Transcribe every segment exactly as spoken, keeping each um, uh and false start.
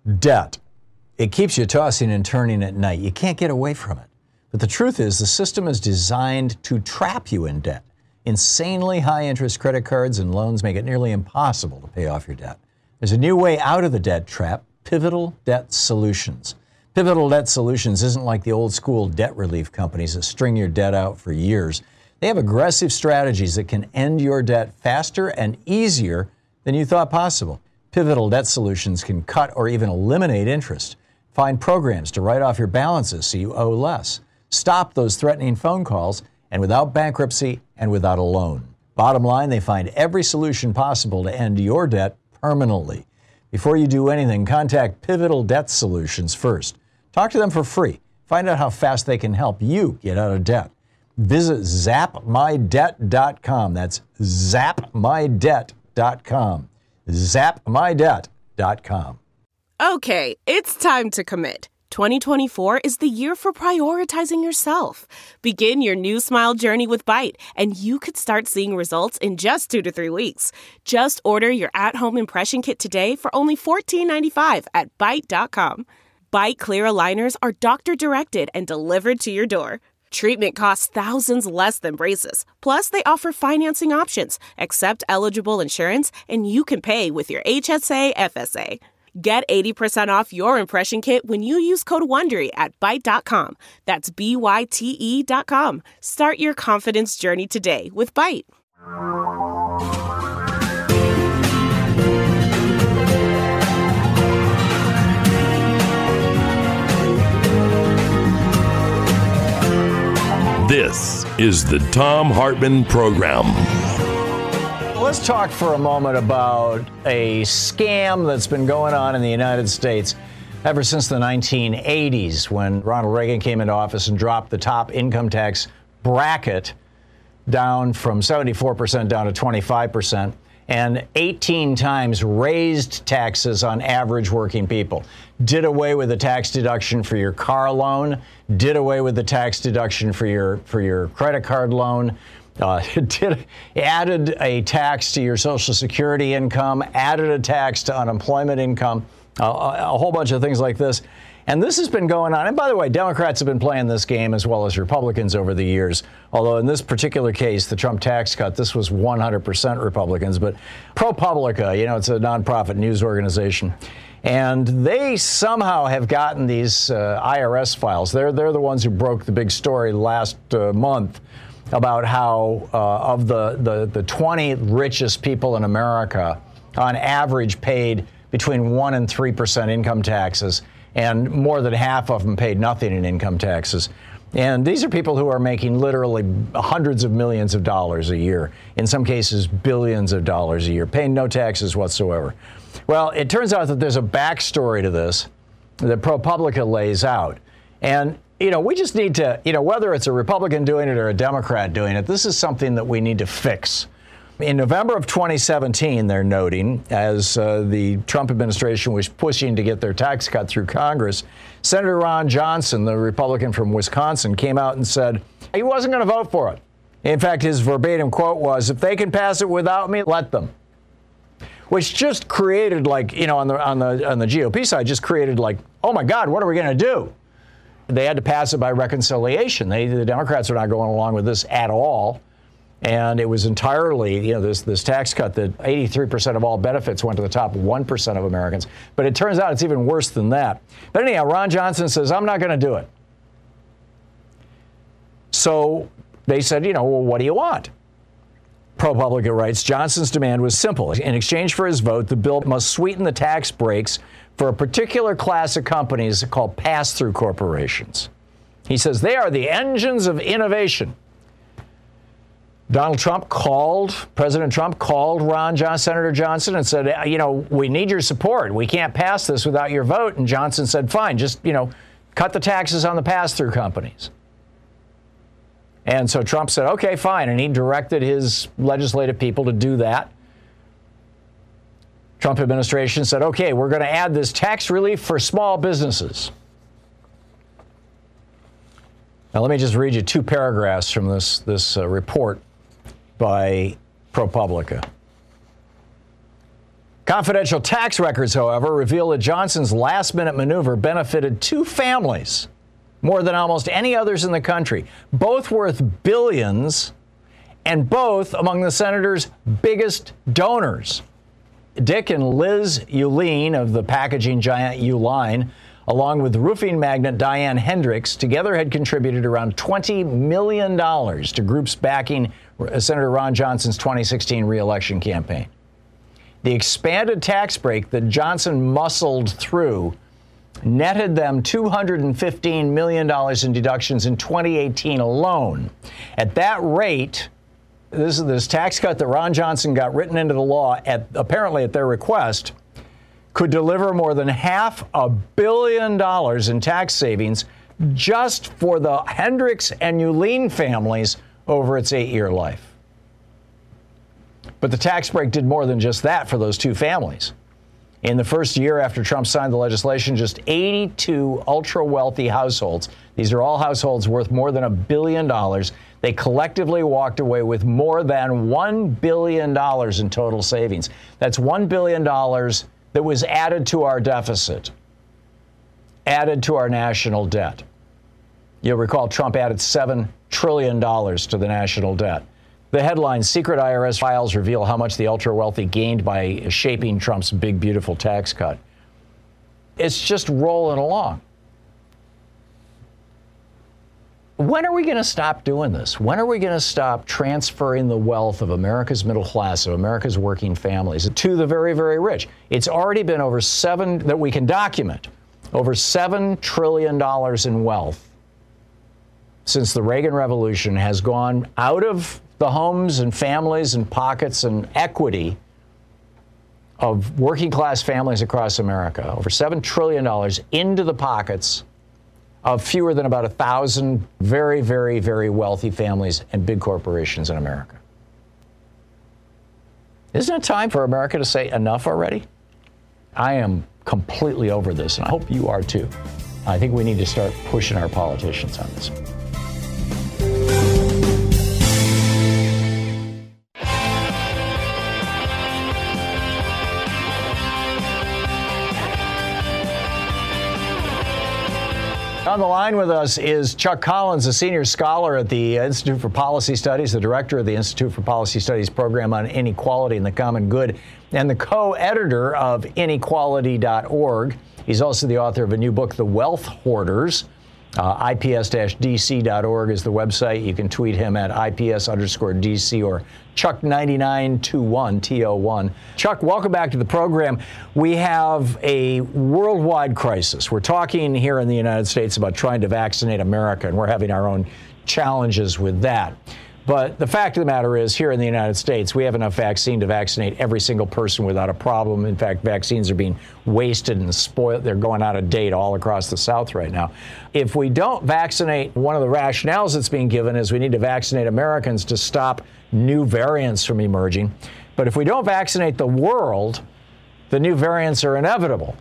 Debt. It keeps you tossing and turning at night. You can't get away from it. But the truth is, the system is designed to trap you in debt. Insanely high interest credit cards and loans make it nearly impossible to pay off your debt. There's a new way out of the debt trap: Pivotal Debt Solutions. Pivotal Debt Solutions isn't like the old school debt relief companies that string your debt out for years. They have aggressive strategies that can end your debt faster and easier than you thought possible. Pivotal Debt Solutions can cut or even eliminate interest. Find programs to write off your balances so you owe less. Stop those threatening phone calls, and without bankruptcy and without a loan. Bottom line, they find every solution possible to end your debt permanently. Before you do anything, contact Pivotal Debt Solutions first. Talk to them for free. Find out how fast they can help you get out of debt. Visit zap my debt dot com. That's zap my debt dot com. zap my debt dot com. Okay, it's time to commit. twenty twenty-four is the year for prioritizing yourself. Begin your new smile journey with Byte, and you could start seeing results in just two to three weeks. Just order your at-home impression kit today for only fourteen ninety-five at byte dot com. Byte clear aligners are doctor-directed and delivered to your door. Treatment costs thousands less than braces. Plus, they offer financing options, accept eligible insurance, and you can pay with your H S A F S A. Get eighty percent off your impression kit when you use code WONDERY at byte dot com. That's B Y T E dot com. Start your confidence journey today with Byte. This is the Thom Hartmann Program. Let's talk for a moment about a scam that's been going on in the United States ever since the nineteen eighties, when Ronald Reagan came into office and dropped the top income tax bracket down from seventy-four percent down to twenty-five percent, and eighteen times raised taxes on average working people. Did away with the tax deduction for your car loan, did away with the tax deduction for your for your credit card loan. Uh, did, added a tax to your Social Security income, added a tax to unemployment income, uh, a, a whole bunch of things like this. And this has been going on. And by the way, Democrats have been playing this game as well as Republicans over the years. Although in this particular case, the Trump tax cut, this was one hundred percent Republicans. But ProPublica, you know, it's a nonprofit news organization. And they somehow have gotten these uh, I R S files. They're, they're the ones who broke the big story last uh, month about how uh, of the, the, the twenty richest people in America, on average, paid between one and three percent income taxes, and more than half of them paid nothing in income taxes. And these are people who are making literally hundreds of millions of dollars a year, in some cases billions of dollars a year, paying no taxes whatsoever. Well, it turns out that there's a backstory to this that ProPublica lays out. And you know, we just need to, you know, whether it's a Republican doing it or a Democrat doing it, this is something that we need to fix. In November of twenty seventeen, they're noting, as uh, the Trump administration was pushing to get their tax cut through Congress, Senator Ron Johnson, the Republican from Wisconsin, came out and said he wasn't going to vote for it. In fact, his verbatim quote was, "If they can pass it without me, let them." Which just created, like, you know, on the on the on the G O P side, just created like, oh my God, what are we going to do? They had to pass it by reconciliation. They, the Democrats are not going along with this at all. And it was entirely, you know, this this tax cut that eighty-three percent of all benefits went to the top one percent of Americans. But it turns out it's even worse than that. But anyhow, Ron Johnson says, I'm not going to do it. So they said, you know, well, what do you want? ProPublica writes, Johnson's demand was simple. In exchange for his vote, the bill must sweeten the tax breaks for a particular class of companies called pass-through corporations. He says they are the engines of innovation. Donald Trump called, President Trump called Ron Johnson, Senator Johnson, and said, you know, we need your support. We can't pass this without your vote. And Johnson said, fine, just, you know, cut the taxes on the pass-through companies. And so Trump said, okay, fine. And he directed his legislative people to do that. Trump administration said, okay, we're going to add this tax relief for small businesses. Now, let me just read you two paragraphs from this, this uh, report by ProPublica. Confidential tax records, however, reveal that Johnson's last-minute maneuver benefited two families, more than almost any others in the country, both worth billions, and both among the senator's biggest donors. Dick and Liz Uihlein of the packaging giant Uline, along with roofing magnate Diane Hendricks, together had contributed around twenty million dollars to groups backing Senator Ron Johnson's twenty sixteen re-election campaign. The expanded tax break that Johnson muscled through netted them two hundred fifteen million dollars in deductions in twenty eighteen alone. At that rate, this is this tax cut that Ron Johnson got written into the law, at apparently at their request, could deliver more than half a billion dollars in tax savings just for the Hendricks and Uihlein families over its eight-year life. But the tax break did more than just that for those two families. In the first year after Trump signed the legislation, just eighty-two ultra-wealthy households, these are all households worth more than a billion dollars, they collectively walked away with more than one billion dollars in total savings. That's one billion dollars that was added to our deficit, added to our national debt. You'll recall Trump added seven trillion dollars to the national debt. The headline, Secret I R S Files Reveal How Much the Ultra-Wealthy Gained by Shaping Trump's Big Beautiful Tax Cut. It's just rolling along. When are we going to stop doing this? When are we going to stop transferring the wealth of America's middle class, of America's working families, to the very, very rich? It's already been over seven, that we can document, over seven trillion dollars in wealth since the Reagan Revolution has gone out of the homes and families and pockets and equity of working class families across America, over seven trillion dollars into the pockets of fewer than about a thousand very, very, very wealthy families and big corporations in America. Isn't it time for America to say enough already? I am completely over this, and I hope you are too. I think we need to start pushing our politicians on this. On the line with us is Chuck Collins, a senior scholar at the Institute for Policy Studies, the director of the Institute for Policy Studies program on inequality and the common good, and the co-editor of inequality dot org. He's also the author of a new book, The Wealth Hoarders. Uh, I P S D C dot org is the website. You can tweet him at I P S underscore D C or Chuck ninety-nine twenty-one, T O one. Chuck, welcome back to the program. We have a worldwide crisis. We're talking here in the United States about trying to vaccinate America, and we're having our own challenges with that. But the fact of the matter is, here in the United States, we have enough vaccine to vaccinate every single person without a problem. In fact, vaccines are being wasted and spoiled. They're going out of date all across the South right now. If we don't vaccinate, one of the rationales that's being given is we need to vaccinate Americans to stop new variants from emerging. But if we don't vaccinate the world, the new variants are inevitable.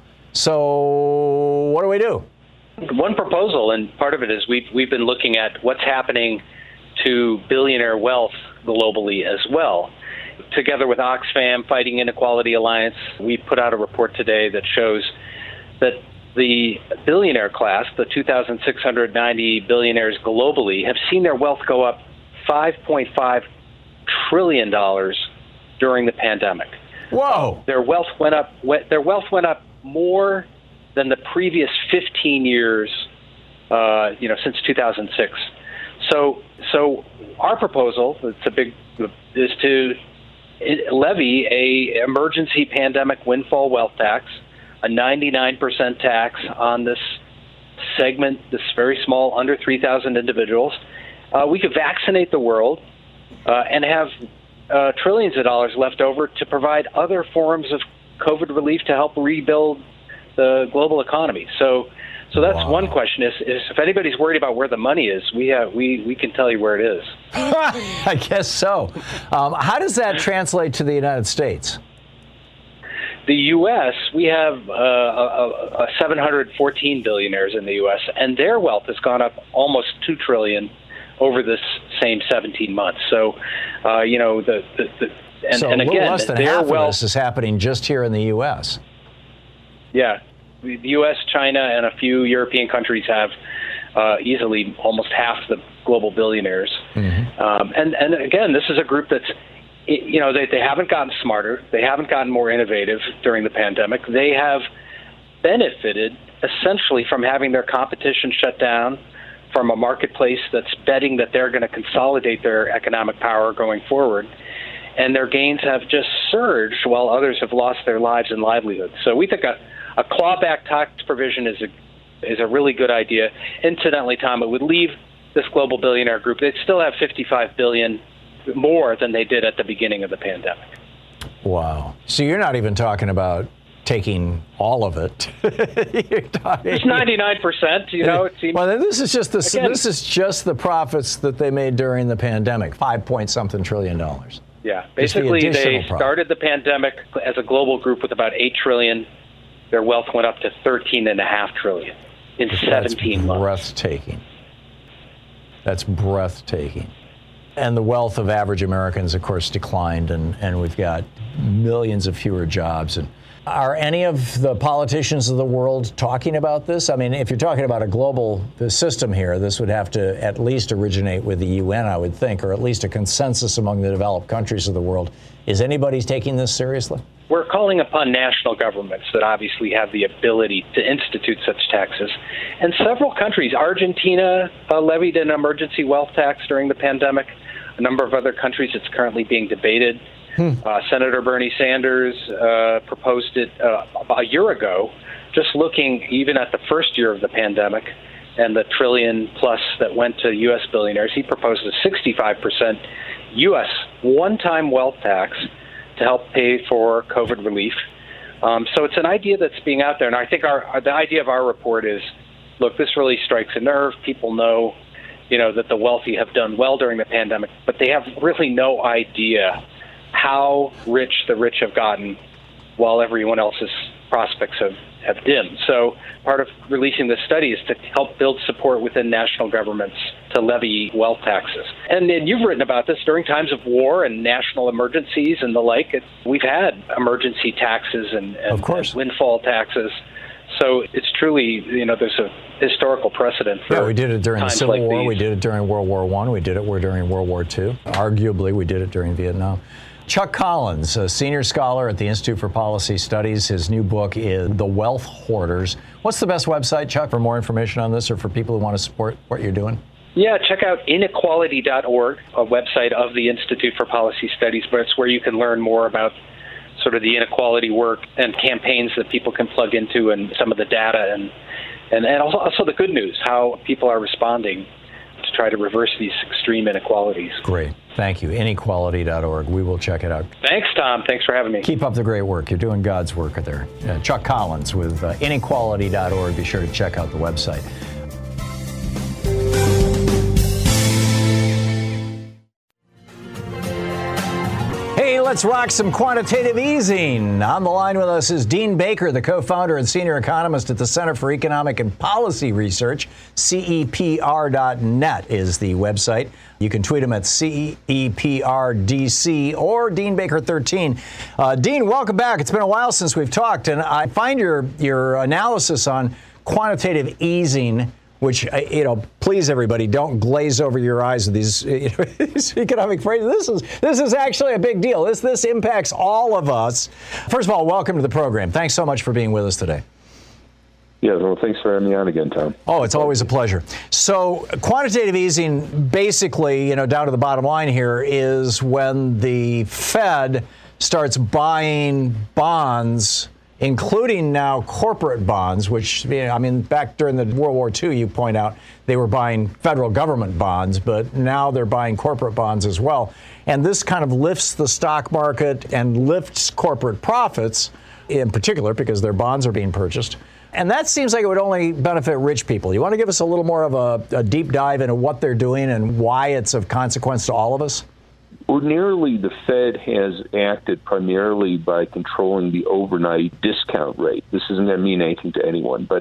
So what do we do? One proposal, and part of it is we've, we've been looking at what's happening to billionaire wealth globally as well. Together with Oxfam, Fighting Inequality Alliance, we put out a report today that shows that the billionaire class, the two thousand six hundred ninety billionaires globally, have seen their wealth go up five point five trillion dollars during the pandemic. Whoa! Their wealth went up. Their wealth went up more than the previous fifteen years, uh, you know, since two thousand six. So, so our proposal, it's a big, is to levy a emergency pandemic windfall wealth tax, a ninety-nine percent tax on this segment, this very small, under three thousand individuals. Uh, we could vaccinate the world uh, and have uh, trillions of dollars left over to provide other forms of COVID relief to help rebuild the global economy. So. So that's wow. One question is, is if anybody's worried about where the money is, we have, we, we can tell you where it is. I guess so. Um, how does that translate to the United States? The U S, we have uh, a, a seven hundred fourteen billionaires in the U S, and their wealth has gone up almost two trillion dollars over this same seventeen months. So, uh, you know, the, the, the And, so and a little again, less than their half of wealth, this is happening just here in the U S. Yeah. The U S, China, and a few European countries have uh, easily almost half the global billionaires. Mm-hmm. Um, and, and again, this is a group that's, you know, they, they haven't gotten smarter. They haven't gotten more innovative during the pandemic. They have benefited essentially from having their competition shut down, from a marketplace that's betting that they're going to consolidate their economic power going forward. And their gains have just surged while others have lost their lives and livelihoods. So we think a, a clawback tax provision is a is a really good idea. Incidentally, Tom, it would leave this global billionaire group, they'd still have fifty-five billion dollars more than they did at the beginning of the pandemic. Wow. So you're not even talking about taking all of it. You're talking, it's ninety-nine percent, you know. It seems, well, this is just the again, this is just the profits that they made during the pandemic, five point something trillion dollars. Yeah, basically the they profit. started the pandemic as a global group with about eight trillion. Their wealth went up to thirteen and a half trillion in That's seventeen months. Breathtaking. That's breathtaking. And the wealth of average Americans, of course, declined, and, and we've got millions of fewer jobs. And are any of the politicians of the world talking about this? I mean, if you're talking about a global system here, this would have to at least originate with the U N, I would think, or at least a consensus among the developed countries of the world. Is anybody taking this seriously? We're calling upon national governments that obviously have the ability to institute such taxes. And several countries, Argentina uh, levied an emergency wealth tax during the pandemic. A number of other countries, it's currently being debated. Hmm. Uh, Senator Bernie Sanders uh, proposed it uh, a year ago, just looking even at the first year of the pandemic and the trillion plus that went to U S billionaires. He proposed a sixty-five percent U S one-time wealth tax to help pay for COVID relief. Um, so it's an idea that's being out there. And I think our, our the idea of our report is, look, this really strikes a nerve. People know, you know, that the wealthy have done well during the pandemic, but they have really no idea how rich the rich have gotten while everyone else's prospects have, have dimmed. So part of releasing this study is to help build support within national governments to levy wealth taxes. And, and you've written about this during times of war and national emergencies and the like. It, we've had emergency taxes and, and, of course. and windfall taxes. So it's truly, you know, there's a historical precedent for Yeah, we did it during the Civil like War. these. We did it during World War One. We did it during World War Two. Arguably, we did it during Vietnam. Chuck Collins, a senior scholar at the Institute for Policy Studies. His new book is The Wealth Hoarders. What's the best website, Chuck, for more information on this or for people who want to support what you're doing? Yeah, check out inequality dot org, a website of the Institute for Policy Studies, but it's where you can learn more about sort of the inequality work and campaigns that people can plug into and some of the data and, and, and also, also the good news, how people are responding to try to reverse these extreme inequalities. Great. Thank you. inequality dot org. We will check it out. Thanks, Tom. Thanks for having me. Keep up the great work. You're doing God's work there. Uh, Chuck Collins with uh, inequality dot org. Be sure to check out the website. Hey, let's rock some quantitative easing. On the line with us is Dean Baker, the co-founder and senior economist at the Center for Economic and Policy Research. C E P R dot net is the website. You can tweet him at C E P R D C or Dean Baker thirteen. Uh, Dean, welcome back. It's been a while since we've talked, and I find your your analysis on quantitative easing, which, you know, please, everybody, don't glaze over your eyes with these, you know, these economic phrases. This is this is actually a big deal. This this impacts all of us. First of all, welcome to the program. Thanks so much for being with us today. Yeah, well, thanks for having me on again, Tom. Oh, it's always a pleasure. So quantitative easing, basically, you know, down to the bottom line here, is when the Fed starts buying bonds, including now corporate bonds, which, you know, I mean, back during the World War Two, you point out they were buying federal government bonds, but now they're buying corporate bonds as well. And this kind of lifts the stock market and lifts corporate profits in particular because their bonds are being purchased. And that seems like it would only benefit rich people. You want to give us a little more of a, a deep dive into what they're doing and why it's of consequence to all of us? Ordinarily, the Fed has acted primarily by controlling the overnight discount rate. This isn't going to mean anything to anyone, but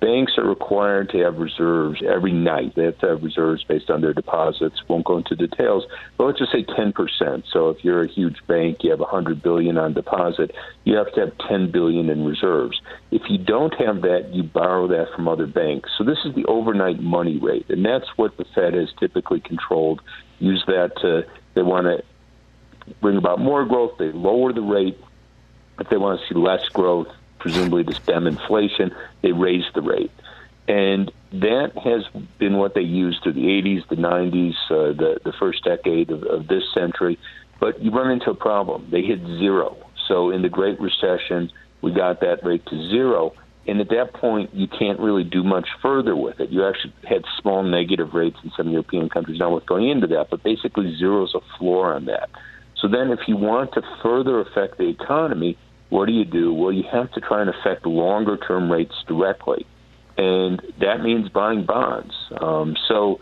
banks are required to have reserves every night. They have to have reserves based on their deposits. Won't go into details, but let's just say ten percent. So if you're a huge bank, you have one hundred billion dollars on deposit, you have to have ten billion dollars in reserves. If you don't have that, you borrow that from other banks. So this is the overnight money rate, and that's what the Fed has typically controlled. Use that to, they want to bring about more growth, they lower the rate. If they want to see less growth, presumably to stem inflation, they raise the rate. And that has been what they used through the eighties, the nineties, uh, the, the first decade of, of this century. But you run into a problem. They hit zero. So in the Great Recession, we got that rate to zero. And at that point, you can't really do much further with it. You actually had small negative rates in some European countries, not worth going into that, but basically zero is a floor on that. So then if you want to further affect the economy, what do you do? Well, you have to try and affect longer-term rates directly, and that means buying bonds. Um, so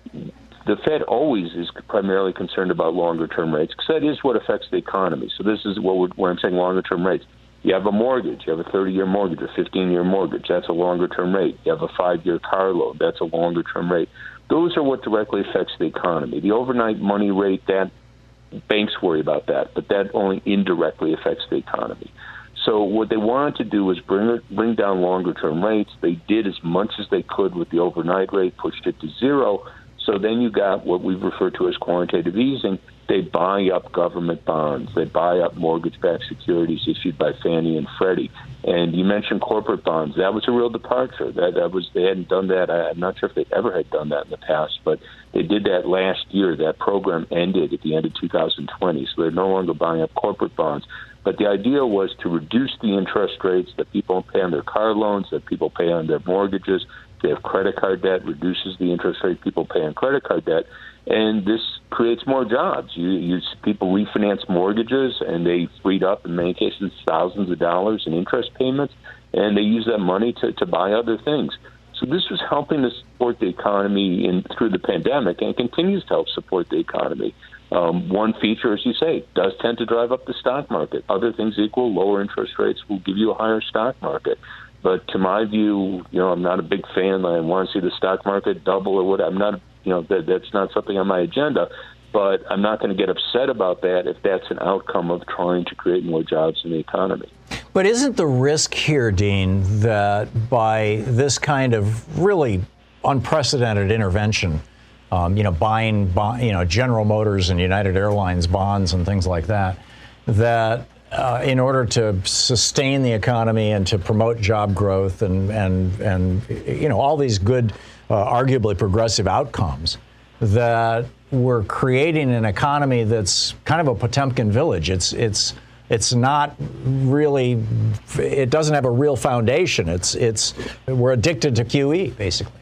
the Fed always is primarily concerned about longer-term rates because that is what affects the economy. So this is what we're, where I'm saying longer-term rates. You have a mortgage. You have a thirty-year mortgage, a fifteen-year mortgage. That's a longer-term rate. You have a five-year car loan. That's a longer-term rate. Those are what directly affects the economy. The overnight money rate, that banks worry about that, but that only indirectly affects the economy. So what they wanted to do was bring bring down longer-term rates. They did as much as they could with the overnight rate, pushed it to zero. So then you got what we've referred to as quantitative easing. They buy up government bonds. They buy up mortgage-backed securities issued by Fannie and Freddie. And you mentioned corporate bonds. That was a real departure. That, that was they hadn't done that. I'm not sure if they ever had done that in the past, but they did that last year. That program ended at the end of two thousand twenty, so they're no longer buying up corporate bonds. But the idea was to reduce the interest rates that people pay on their car loans, that people pay on their mortgages. If they have credit card debt, reduces the interest rate people pay on credit card debt. And this creates more jobs. You, you people refinance mortgages, and they freed up, in many cases, thousands of dollars in interest payments, and they use that money to, to buy other things. So this was helping to support the economy in, through the pandemic, and it continues to help support the economy. Um, one feature, as you say, does tend to drive up the stock market. Other things equal, lower interest rates will give you a higher stock market. But to my view, you know, I'm not a big fan. I want to see the stock market double or what. I'm not, you know, that, that's not something on my agenda. But I'm not going to get upset about that if that's an outcome of trying to create more jobs in the economy. But isn't the risk here, Dean, that by this kind of really unprecedented intervention, um, you know, buying, buy, you know, General Motors and United Airlines bonds and things like that, that uh, in order to sustain the economy and to promote job growth and and and you know all these good, uh, arguably progressive outcomes, that we're creating an economy that's kind of a Potemkin village. It's it's it's not really, it doesn't have a real foundation. It's it's we're addicted to Q E, basically.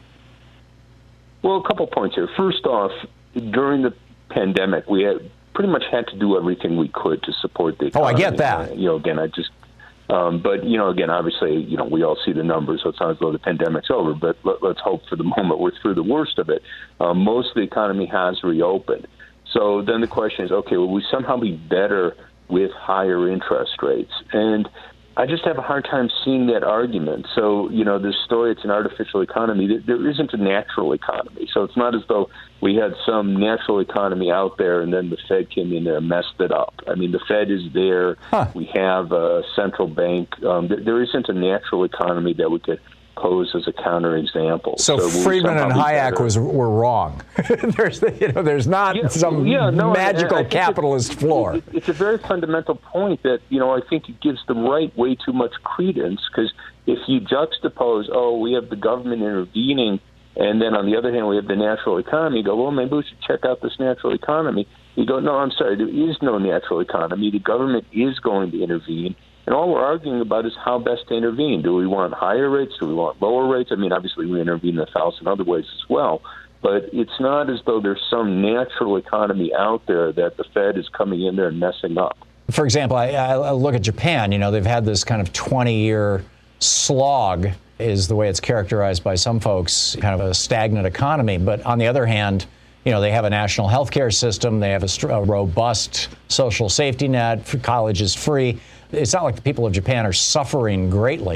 Well, a couple points here. First off, during the pandemic, we had pretty much had to do everything we could to support the economy. Oh, I get that. Uh, you know, again, I just, um, but, you know, again, obviously, you know, we all see the numbers, so it's not as though the pandemic's over, but let, let's hope for the moment we're through the worst of it. Um, most of the economy has reopened. So then the question is, okay, will we somehow be better with higher interest rates? And I just have a hard time seeing that argument. So, you know, this story, it's an artificial economy. There isn't a natural economy. So it's not as though we had some natural economy out there and then the Fed came in there and messed it up. I mean, the Fed is there. Huh. We have a central bank. Um, there, there isn't a natural economy that we could pose as a counterexample. So, so Friedman and Hayek was were wrong. there's, you know, there's not yeah, some yeah, no, magical I, I capitalist floor. It, it's a very fundamental point that, you know, I think it gives the right way too much credence, because if you juxtapose, oh, we have the government intervening, and then on the other hand, we have the natural economy, you go, well, maybe we should check out this natural economy. You go, no, I'm sorry, there is no natural economy. The government is going to intervene. And all we're arguing about is how best to intervene. Do we want higher rates? Do we want lower rates? I mean, obviously, we intervene in a thousand other ways as well. But it's not as though there's some natural economy out there that the Fed is coming in there and messing up. For example, I, I look at Japan. You know, they've had this kind of twenty-year slog, is the way it's characterized by some folks, kind of a stagnant economy. But on the other hand, you know, they have a national health care system. They have a, a robust social safety net. College is free. It's not like the people of Japan are suffering greatly.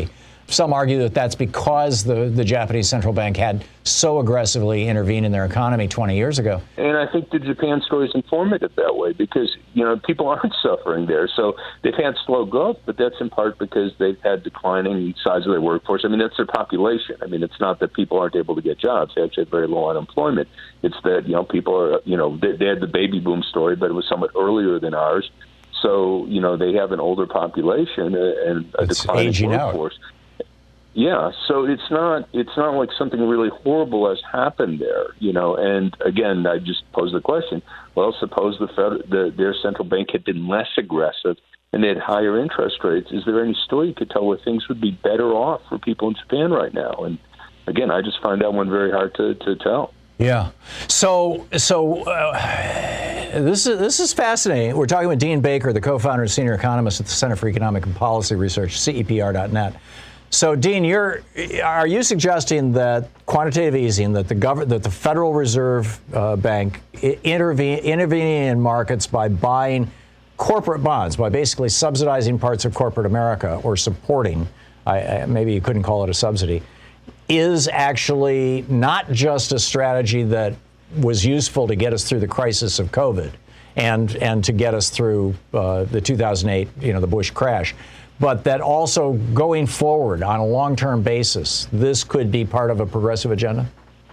some argue that that's because the, the Japanese central bank had so aggressively intervened in their economy twenty years ago. And I think the Japan story is informative that way because, you know, people aren't suffering there. So they've had slow growth, but that's in part because they've had declining size of their workforce. I mean, that's their population. I mean, it's not that people aren't able to get jobs. They actually have very low unemployment. It's that, you know, people are, you know, they, they had the baby boom story, but it was somewhat earlier than ours. So, you know, they have an older population and a it's declining aging workforce. Out. Yeah, so it's not it's not like something really horrible has happened there, you know. And again, I just pose the question: well, suppose the, Fed, the their central bank had been less aggressive and they had higher interest rates. Is there any story you could tell where things would be better off for people in Japan right now? And again, I just find that one very hard to, to tell. Yeah. So so uh, this is this is fascinating. We're talking with Dean Baker, the co-founder and senior economist at the Center for Economic and Policy Research, C E P R dot net. So, Dean, you're are you suggesting that quantitative easing, that the government, that the Federal Reserve uh, Bank intervene intervening in markets by buying corporate bonds, by basically subsidizing parts of corporate America or supporting, I, I, maybe you couldn't call it a subsidy, is actually not just a strategy that was useful to get us through the crisis of COVID and and to get us through uh, the two thousand eight, you know, the Bush crash, but that also going forward on a long-term basis, this could be part of a progressive agenda?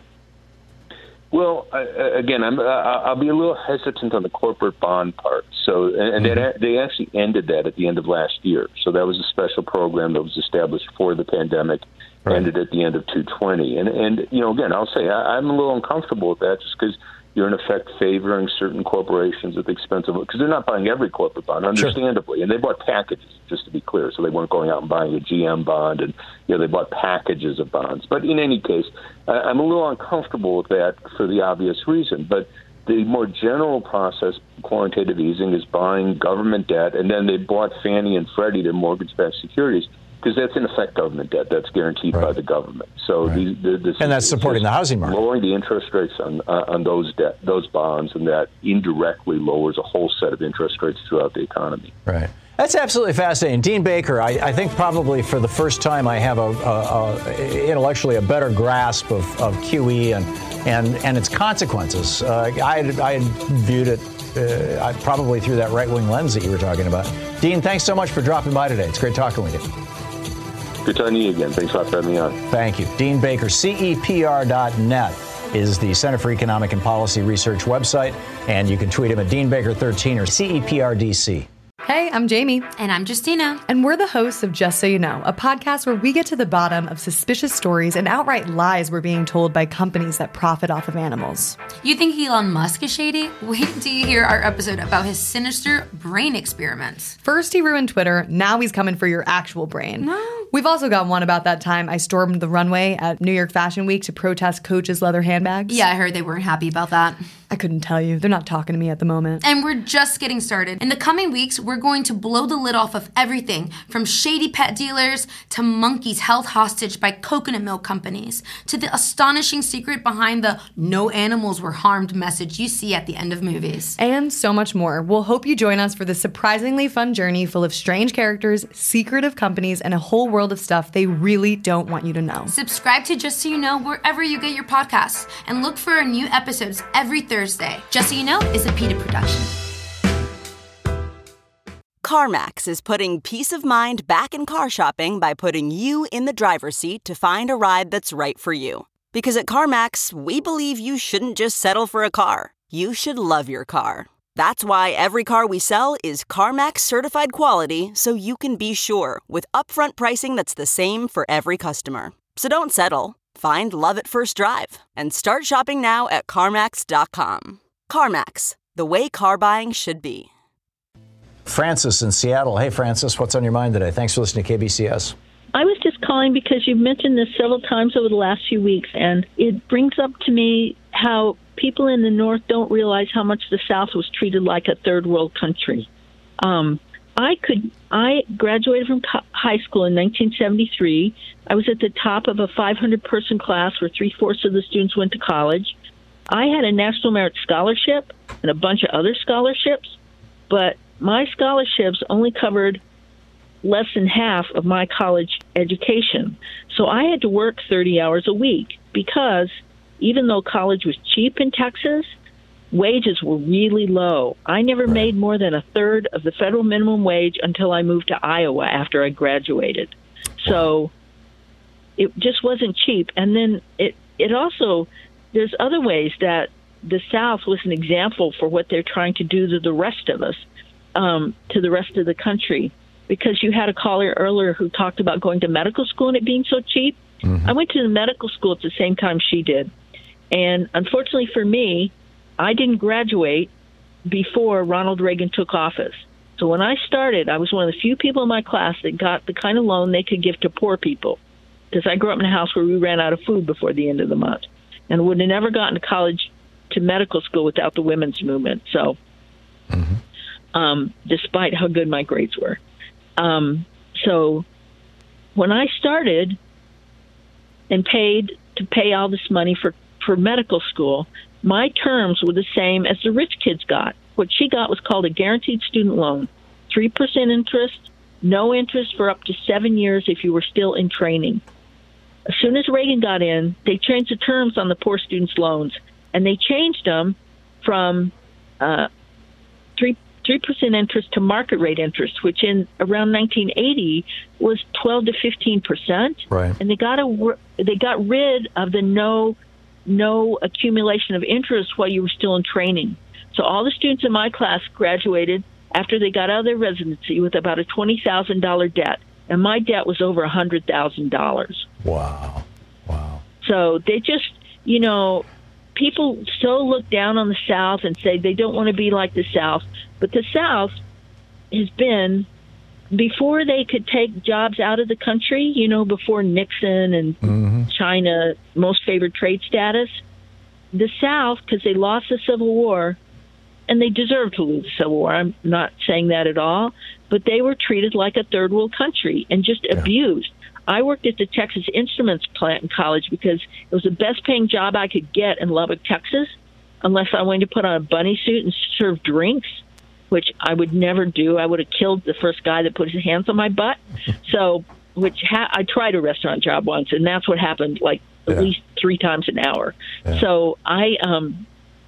Well, I, again, I'm, I'll be a little hesitant on the corporate bond part. So, and mm-hmm. they, they actually ended that at the end of last year. So that was a special program that was established for the pandemic, right. Ended at the end of two twenty. And, and you know, again, I'll say I, I'm a little uncomfortable with that just because you're in effect favoring certain corporations at the expense of, because they're not buying every corporate bond, understandably. Sure. And they bought packages, just to be clear. So they weren't going out and buying a G M bond, and you know they bought packages of bonds. But in any case, I'm a little uncomfortable with that for the obvious reason. But the more general process, quantitative easing, is buying government debt, and then they bought Fannie and Freddie, their mortgage-backed securities, because that's in effect government debt that's guaranteed right. by the government. So right. the, the, this and that's is, supporting the housing market, lowering the interest rates on uh, on those debt, those bonds, and that indirectly lowers a whole set of interest rates throughout the economy. Right. That's absolutely fascinating. Dean Baker, I, I think probably for the first time I have a, a, a intellectually a better grasp of, of Q E and and and its consequences. Uh, I had, I had viewed it uh, probably through that right-wing lens that you were talking about. Dean, thanks so much for dropping by today. It's great talking with you. Good talking to you again. Thanks a lot for having me on. Thank you. Dean Baker, C E P R dot net is the Center for Economic and Policy Research website, and you can tweet him at Dean Baker thirteen or C E P R D C. Hey, I'm Jamie. And I'm Justina. And we're the hosts of Just So You Know, a podcast where we get to the bottom of suspicious stories and outright lies we're being told by companies that profit off of animals. You think Elon Musk is shady? Wait till you hear our episode about his sinister brain experiments. First he ruined Twitter, now he's coming for your actual brain. No. We've also got one about that time I stormed the runway at New York Fashion Week to protest Coach's leather handbags. Yeah, I heard they weren't happy about that. I couldn't tell you. They're not talking to me at the moment. And we're just getting started. In the coming weeks, we're going to blow the lid off of everything from shady pet dealers to monkeys held hostage by coconut milk companies to the astonishing secret behind the no animals were harmed message you see at the end of movies. And so much more. We'll hope you join us for this surprisingly fun journey full of strange characters, secretive companies, and a whole world of stuff they really don't want you to know. Subscribe to Just So You Know wherever you get your podcasts and look for our new episodes every Thursday. Just So You Know is a PETA production. CarMax is putting peace of mind back in car shopping by putting you in the driver's seat to find a ride that's right for you. Because at CarMax, we believe you shouldn't just settle for a car. You should love your car. That's why every car we sell is CarMax certified quality, so you can be sure with upfront pricing that's the same for every customer. So don't settle. Find love at first drive and start shopping now at CarMax dot com. CarMax, the way car buying should be. Francis in Seattle. Hey, Francis, what's on your mind today? Thanks for listening to K B C S. I was just calling because you've mentioned this several times over the last few weeks, and it brings up to me how people in the North don't realize how much the South was treated like a third world country. Um, I could. I graduated from co- high school in nineteen seventy-three. I was at the top of a five hundred person class where three-fourths of the students went to college. I had a National Merit Scholarship and a bunch of other scholarships, but my scholarships only covered less than half of my college education. So I had to work thirty hours a week because even though college was cheap in Texas, wages were really low. I never right. made more than a third of the federal minimum wage until I moved to Iowa after I graduated. So it just wasn't cheap. And then it, it also, there's other ways that the South was an example for what they're trying to do to the rest of us, um, to the rest of the country. Because you had a caller earlier who talked about going to medical school and it being so cheap. Mm-hmm. I went to the medical school at the same time she did. And unfortunately for me, I didn't graduate before Ronald Reagan took office. So when I started, I was one of the few people in my class that got the kind of loan they could give to poor people. Because I grew up in a house where we ran out of food before the end of the month. And would have never gotten to college, to medical school without the women's movement. So, mm-hmm. um, despite how good my grades were. Um, so when I started and paid to pay all this money for, for medical school, my terms were the same as the rich kids got. What she got was called a guaranteed student loan, three percent interest, no interest for up to seven years if you were still in training. As soon as Reagan got in, they changed the terms on the poor students' loans, and they changed them from uh, three three percent interest to market rate interest, which in around nineteen eighty was twelve to fifteen percent. Right. And they got a, they got rid of the no no accumulation of interest while you were still in training. So all the students in my class graduated after they got out of their residency with about a twenty thousand dollars debt, and my debt was over one hundred thousand dollars. Wow. Wow. So they just, you know, people so look down on the South and say they don't want to be like the South. But the South has been, before they could take jobs out of the country, you know, before Nixon and mm-hmm. China, most favored trade status, the South, because they lost the Civil War, and they deserve to lose the Civil War, I'm not saying that at all, but they were treated like a third world country and just yeah. abused. I worked at the Texas Instruments plant in college because it was the best paying job I could get in Lubbock, Texas, unless I wanted to put on a bunny suit and serve drinks, which I would never do. I would have killed the first guy that put his hands on my butt. So, which ha- I tried a restaurant job once, and that's what happened, like at yeah. least three times an hour. Yeah. So I, um,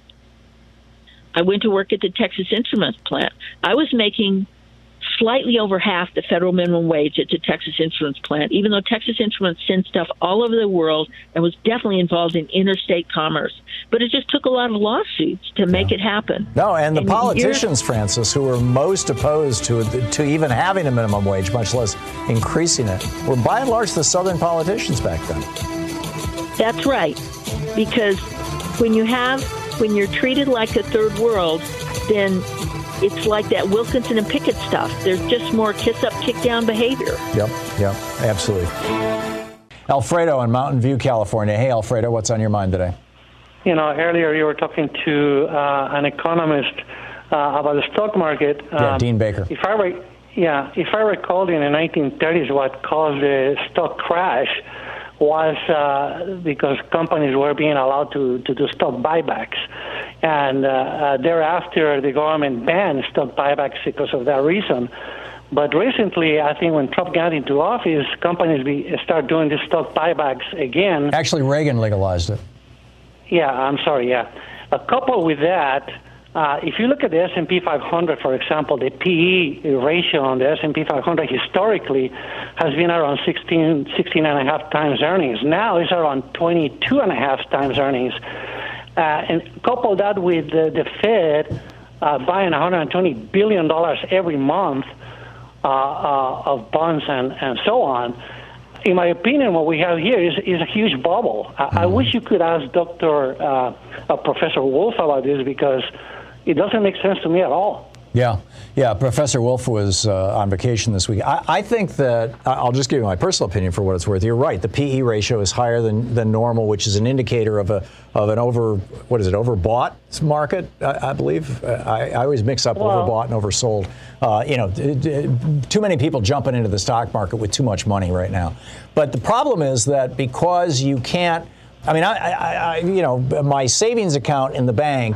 I went to work at the Texas Instruments plant. I was making slightly over half the federal minimum wage at the Texas Instruments plant, even though Texas Instruments sent stuff all over the world and was definitely involved in interstate commerce. But it just took a lot of lawsuits to make yeah. it happen. No, and the and politicians, Frances, who were most opposed to to even having a minimum wage, much less increasing it, were by and large the Southern politicians back then. That's right. Because when you have, when you're treated like a third world, then it's like that Wilkinson and Pickett stuff. There's just more kiss-up, kick-down behavior. Yep, yep, absolutely. Alfredo in Mountain View, California. Hey, Alfredo, what's on your mind today? You know, earlier you were talking to uh, an economist uh, about the stock market. Yeah, um, Dean Baker. If I re- yeah, if I recall, in the nineteen thirties, what caused the stock crash was uh, because companies were being allowed to, to do stock buybacks. And uh, uh, thereafter, the government banned stock buybacks because of that reason. But recently, I think when Trump got into office, companies be, start doing the stock buybacks again. Actually, Reagan legalized it. Yeah, I'm sorry, yeah. Uh, coupled with that, uh, if you look at the S and P five hundred, for example, the P E ratio on the S and P five hundred historically has been around sixteen, sixteen and a half times earnings. Now it's around twenty-two and a half times earnings. Uh, and couple that with the, the Fed uh, buying one hundred twenty billion dollars every month uh, uh, of bonds and, and so on. In my opinion, what we have here is, is a huge bubble. I, mm-hmm. I wish you could ask Doctor Uh, uh, Professor Wolf about this, because it doesn't make sense to me at all. Yeah, yeah. Professor Wolf was uh, on vacation this week. I, I think that, I'll just give you my personal opinion for what it's worth. You're right. The P E ratio is higher than, than normal, which is an indicator of a of an over, what is it, overbought market, I, I believe. I, I always mix up well, overbought and oversold. Uh, you know, d- d- too many people jumping into the stock market with too much money right now. But the problem is that because you can't, I mean, I, I, I, you know, my savings account in the bank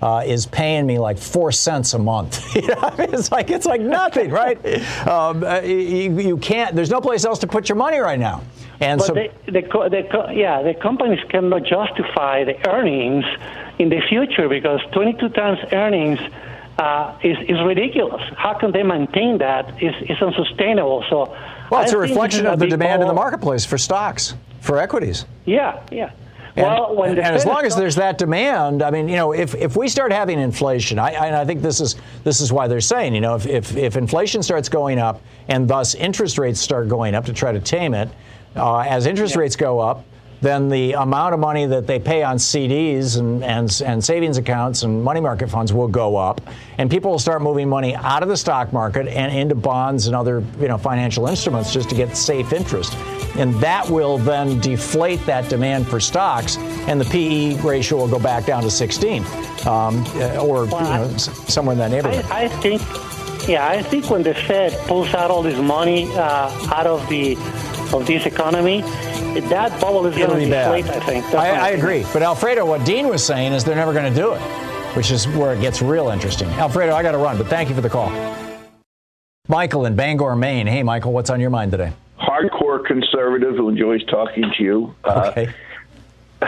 uh, is paying me like four cents a month. You know, it's like it's like nothing, right? Um, uh, you, you can't. There's no place else to put your money right now. And but so, the, the, the, yeah, the companies cannot justify the earnings in the future because twenty-two times earnings uh, is, is ridiculous. How can they maintain that? It's, it's unsustainable. So, well, it's I a reflection of the demand ball. in the marketplace for stocks, for equities. Yeah, yeah. And, well, when and, the and as Fed long as starts- there's that demand, I mean, you know, if, if we start having inflation, I, I, I think this is this is why they're saying, you know, if, if, if inflation starts going up and thus interest rates start going up to try to tame it, uh, as interest Yeah. rates go up, then the amount of money that they pay on C Ds and, and, and savings accounts and money market funds will go up, and people will start moving money out of the stock market and into bonds and other, you know, financial instruments just to get safe interest. And that will then deflate that demand for stocks, and the P E ratio will go back down to sixteen, um, or Well, you know, I- s- somewhere in that neighborhood. I, I think, yeah, I think when the Fed pulls out all this money uh, out of the of this economy, that bubble is It'll going to be bad. deflate. I think. That's I, my I opinion. agree. But Alfredo, what Dean was saying is they're never going to do it, which is where it gets real interesting. Alfredo, I got to run, but thank you for the call. Michael in Bangor, Maine. Hey, Michael, what's on your mind today? Hardcore conservative who enjoys talking to you. Uh, Okay. uh,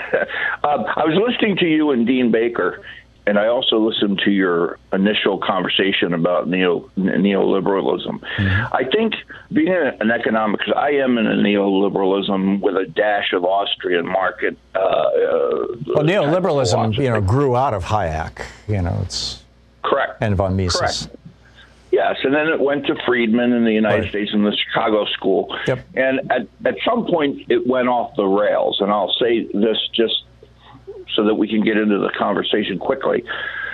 I was listening to you and Dean Baker, and I also listened to your initial conversation about neo neoliberalism. Mm-hmm. I think being an economic, because I am in a neoliberalism with a dash of Austrian market. Uh, uh, Well, neoliberalism, philosophy. you know, grew out of Hayek. You know, it's Correct. and von Mises. Correct. Yes, and then it went to Friedman in the United Right. States and the Chicago School. Yep. And at, at some point, it went off the rails. And I'll say this just so that we can get into the conversation quickly.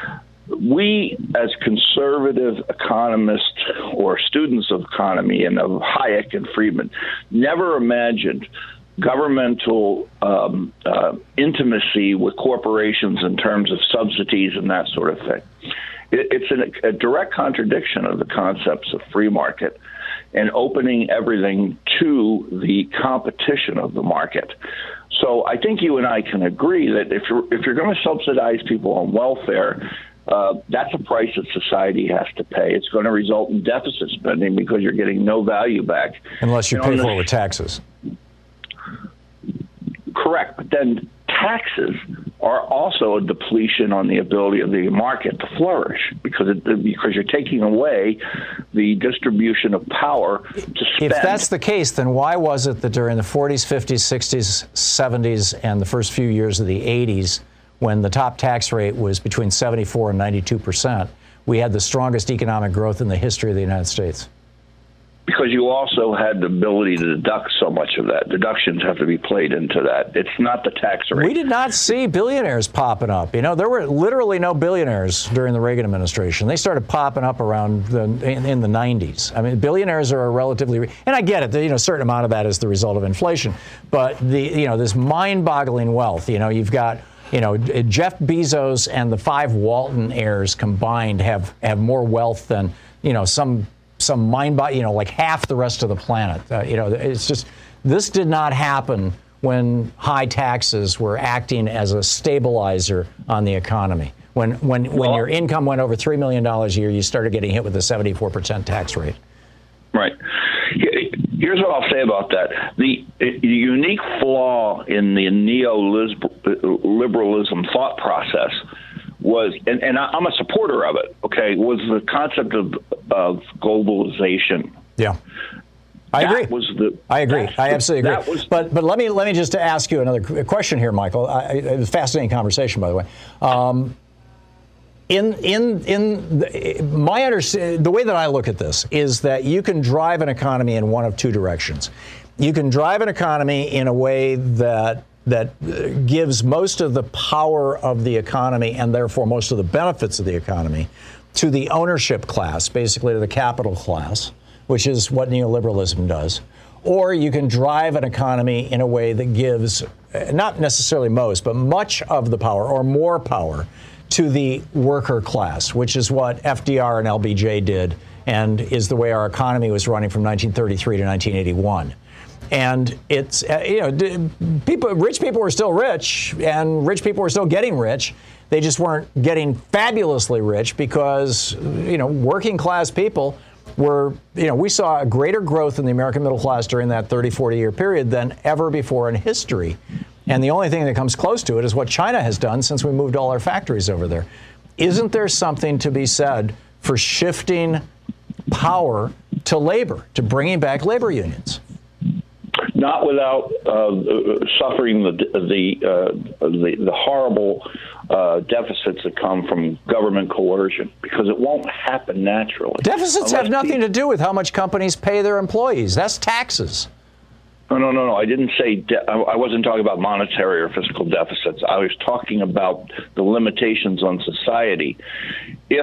We, as conservative economists or students of economy and of Hayek and Friedman, never imagined governmental um, uh, intimacy with corporations in terms of subsidies and that sort of thing. It, it's an, a direct contradiction of the concepts of free market and opening everything to the competition of the market. So I think you and I can agree that if you're if you're going to subsidize people on welfare, uh, that's a price that society has to pay. It's going to result in deficit spending because you're getting no value back. Unless you And pay on for the- it with taxes. Correct, but then taxes are also a depletion on the ability of the market to flourish because it, because you're taking away the distribution of power to spend. If that's the case, then why was it that during the forties, fifties, sixties, seventies, and the first few years of the eighties, when the top tax rate was between seventy-four and ninety-two percent, we had the strongest economic growth in the history of the United States? Because you also had the ability to deduct so much of that. Deductions have to be played into that. It's not the tax rate. We did not see billionaires popping up. You know, there were literally no billionaires during the Reagan administration. They started popping up around the, in, in the nineties. I mean, billionaires are a relatively, and I get it, you know, a certain amount of that is the result of inflation. But the, you know, this mind-boggling wealth, you know, you've got, you know, Jeff Bezos and the five Walton heirs combined have, have more wealth than, you know, some some mind body, you know, like half the rest of the planet. Uh, you know, it's just, this did not happen when high taxes were acting as a stabilizer on the economy. When when when Well, your income went over three million dollars a year, you started getting hit with a seventy-four percent tax rate. Right. Here's what I'll say about that. The, the unique flaw in the neoliberalism thought process was, and, and I'm a supporter of it, okay, was the concept of, of globalization. Yeah. I That agree. was the, I agree. that's I the- absolutely agree. that was- but but let me let me just ask you another qu- question here, Michael. I, it was a fascinating conversation, by the way. Um, in in in the, my understanding, the way that I look at this is that you can drive an economy in one of two directions. You can drive an economy in a way that that gives most of the power of the economy and therefore most of the benefits of the economy to the ownership class, basically to the capital class, which is what neoliberalism does. Or you can drive an economy in a way that gives, not necessarily most, but much of the power or more power to the worker class, which is what F D R and L B J did and is the way our economy was running from nineteen thirty-three to nineteen eighty-one. And it's, uh, you know, people, rich people were still rich, and rich people were still getting rich. They just weren't getting fabulously rich because, you know, working class people were, you know, we saw a greater growth in the American middle class during that thirty, forty year period than ever before in history. And the only thing that comes close to it is what China has done since we moved all our factories over there. Isn't there something to be said for shifting power to labor, to bringing back labor unions? Not without uh, suffering the the, uh, the the horrible uh, deficits that come from government coercion, because it won't happen naturally. Deficits have nothing to do with how much companies pay their employees. That's taxes. No, no, no, no. I didn't say de- I wasn't talking about monetary or fiscal deficits. I was talking about the limitations on society. If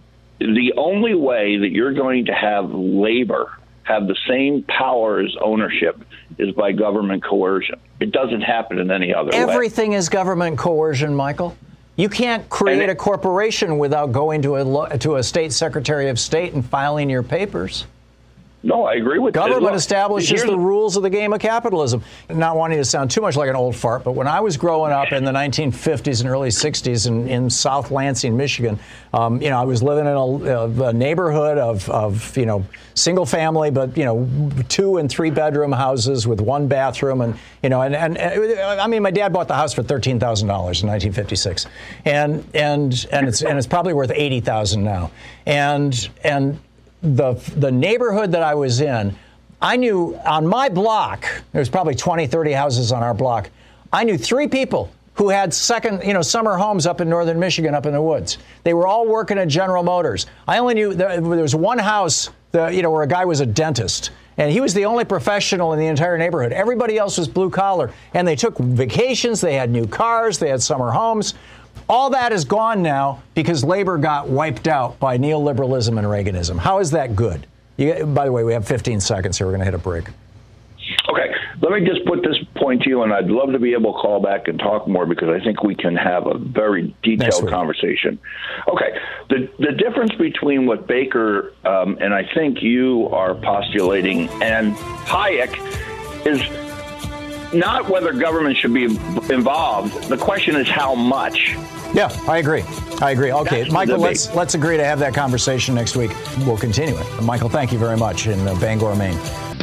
the only way that you're going to have labor have the same power as ownership is by government coercion. It doesn't happen in any other Everything way. Everything is government coercion, Michael. You can't create it, a corporation without going to a to a state secretary of state and filing your papers. No, I agree with Government Look, establishes the rules of the game of capitalism. Not wanting to sound too much like an old fart, but when I was growing up in the nineteen fifties and early sixties in, in South Lansing, Michigan, um, you know, I was living in a, a neighborhood of, of, you know, single family, but, you know, two and three bedroom houses with one bathroom. And, you know, and, and, and I mean, my dad bought the house for thirteen thousand dollars in nineteen fifty-six. And, and, and it's, and it's probably worth eighty thousand dollars now. And, and, The the neighborhood that I was in, I knew on my block, there's probably twenty, thirty houses on our block. I knew three people who had second, you know, summer homes up in northern Michigan, up in the woods. They were all working at General Motors. I only knew there, there was one house, the, you know, where a guy was a dentist. And he was the only professional in the entire neighborhood. Everybody else was blue collar. And they took vacations. They had new cars. They had summer homes. All that is gone now because labor got wiped out by neoliberalism and Reaganism. How is that good? You, by the way, we have fifteen seconds here. We're going to hit a break. Okay, let me just put this point to you, and I'd love to be able to call back and talk more because I think we can have a very detailed conversation. Okay, the the difference between what Baker um, and I think you are postulating and Hayek is not whether government should be involved. The question is how much. Yeah, I agree. I agree. Okay, That's Michael, let's let's agree to have that conversation next week. We'll continue it. Michael, thank you very much in uh, Bangor, Maine.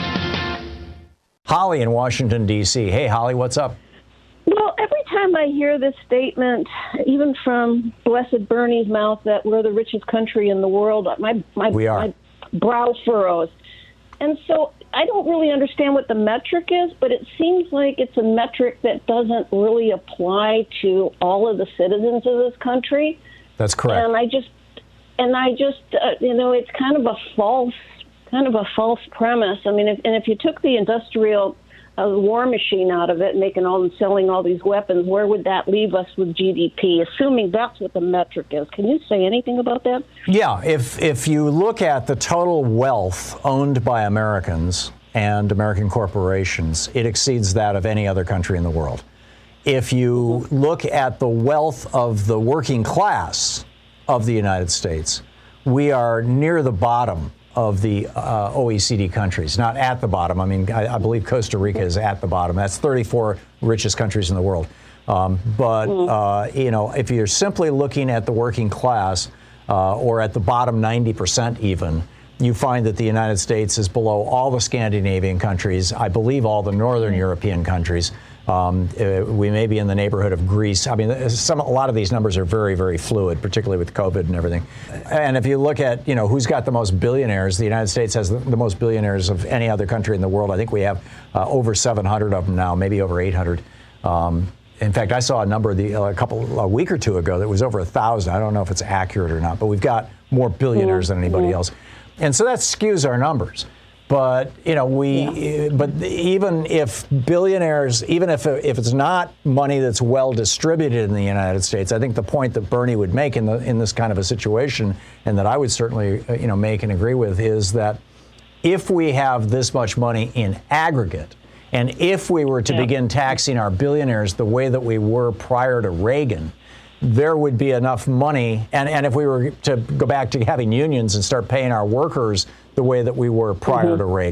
Holly in Washington, D C Hey, Holly, what's up? Well, every time I hear this statement, even from Blessed Bernie's mouth, that we're the richest country in the world, my my, we are. my brow furrows. And so I don't really understand what the metric is, but it seems like it's a metric that doesn't really apply to all of the citizens of this country. That's correct. And I just, and I just, uh, you know, it's kind of a false, kind of a false premise. I mean, if, and if you took the industrial uh, war machine out of it, making all and selling all these weapons, where would that leave us with G D P? Assuming that's what the metric is. Can you say anything about that? Yeah, if if you look at the total wealth owned by Americans and American corporations, it exceeds that of any other country in the world. If you look at the wealth of the working class of the United States, we are near the bottom of the uh, O E C D countries, not at the bottom. I mean, I, I believe Costa Rica is at the bottom. That's thirty-four richest countries in the world. Um, but, uh, you know, if you're simply looking at the working class uh, or at the bottom ninety percent even, you find that the United States is below all the Scandinavian countries, I believe all the Northern European countries. Um, uh, we may be in the neighborhood of Greece. I mean, some, a lot of these numbers are very, very fluid, particularly with COVID and everything. And if you look at, you know, who's got the most billionaires, the United States has the, the most billionaires of any other country in the world. I think we have uh, over seven hundred of them now, maybe over eight hundred. Um, in fact, I saw a number the, uh, a couple a week or two ago that was over a thousand. I don't know if it's accurate or not, but we've got more billionaires than anybody else. And so that skews our numbers. But, you know, we, yeah. but even if billionaires, even if if it's not money that's well distributed in the United States, I think the point that Bernie would make in the in this kind of a situation, and that I would certainly, you know, make and agree with, is that if we have this much money in aggregate, and if we were to yeah. begin taxing our billionaires the way that we were prior to Reagan, there would be enough money. And, and if we were to go back to having unions and start paying our workers the way that we were prior mm-hmm. to Reagan,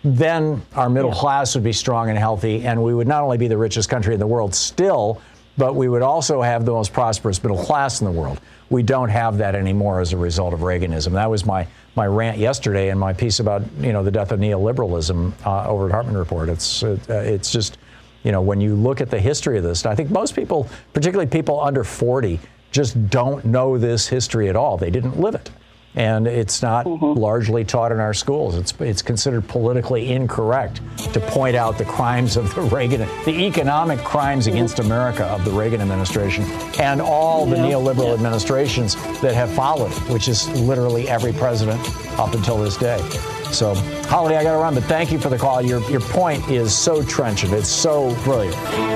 then our middle class would be strong and healthy, and we would not only be the richest country in the world still, but we would also have the most prosperous middle class in the world. We don't have that anymore as a result of Reaganism. That was my, my rant yesterday in my piece about, you know, the death of neoliberalism uh, over at Hartman Report. It's, uh, it's just, you know, when you look at the history of this, I think most people, particularly people under forty, just don't know this history at all. They didn't live it. And it's not mm-hmm. largely taught in our schools. It's it's considered politically incorrect to point out the crimes of the Reagan, the economic crimes against America of the Reagan administration and all the yeah. neoliberal yeah. administrations that have followed, which is literally every president up until this day. So, Holly, I got to run, but thank you for the call. Your your point is so trenchant. It's so brilliant.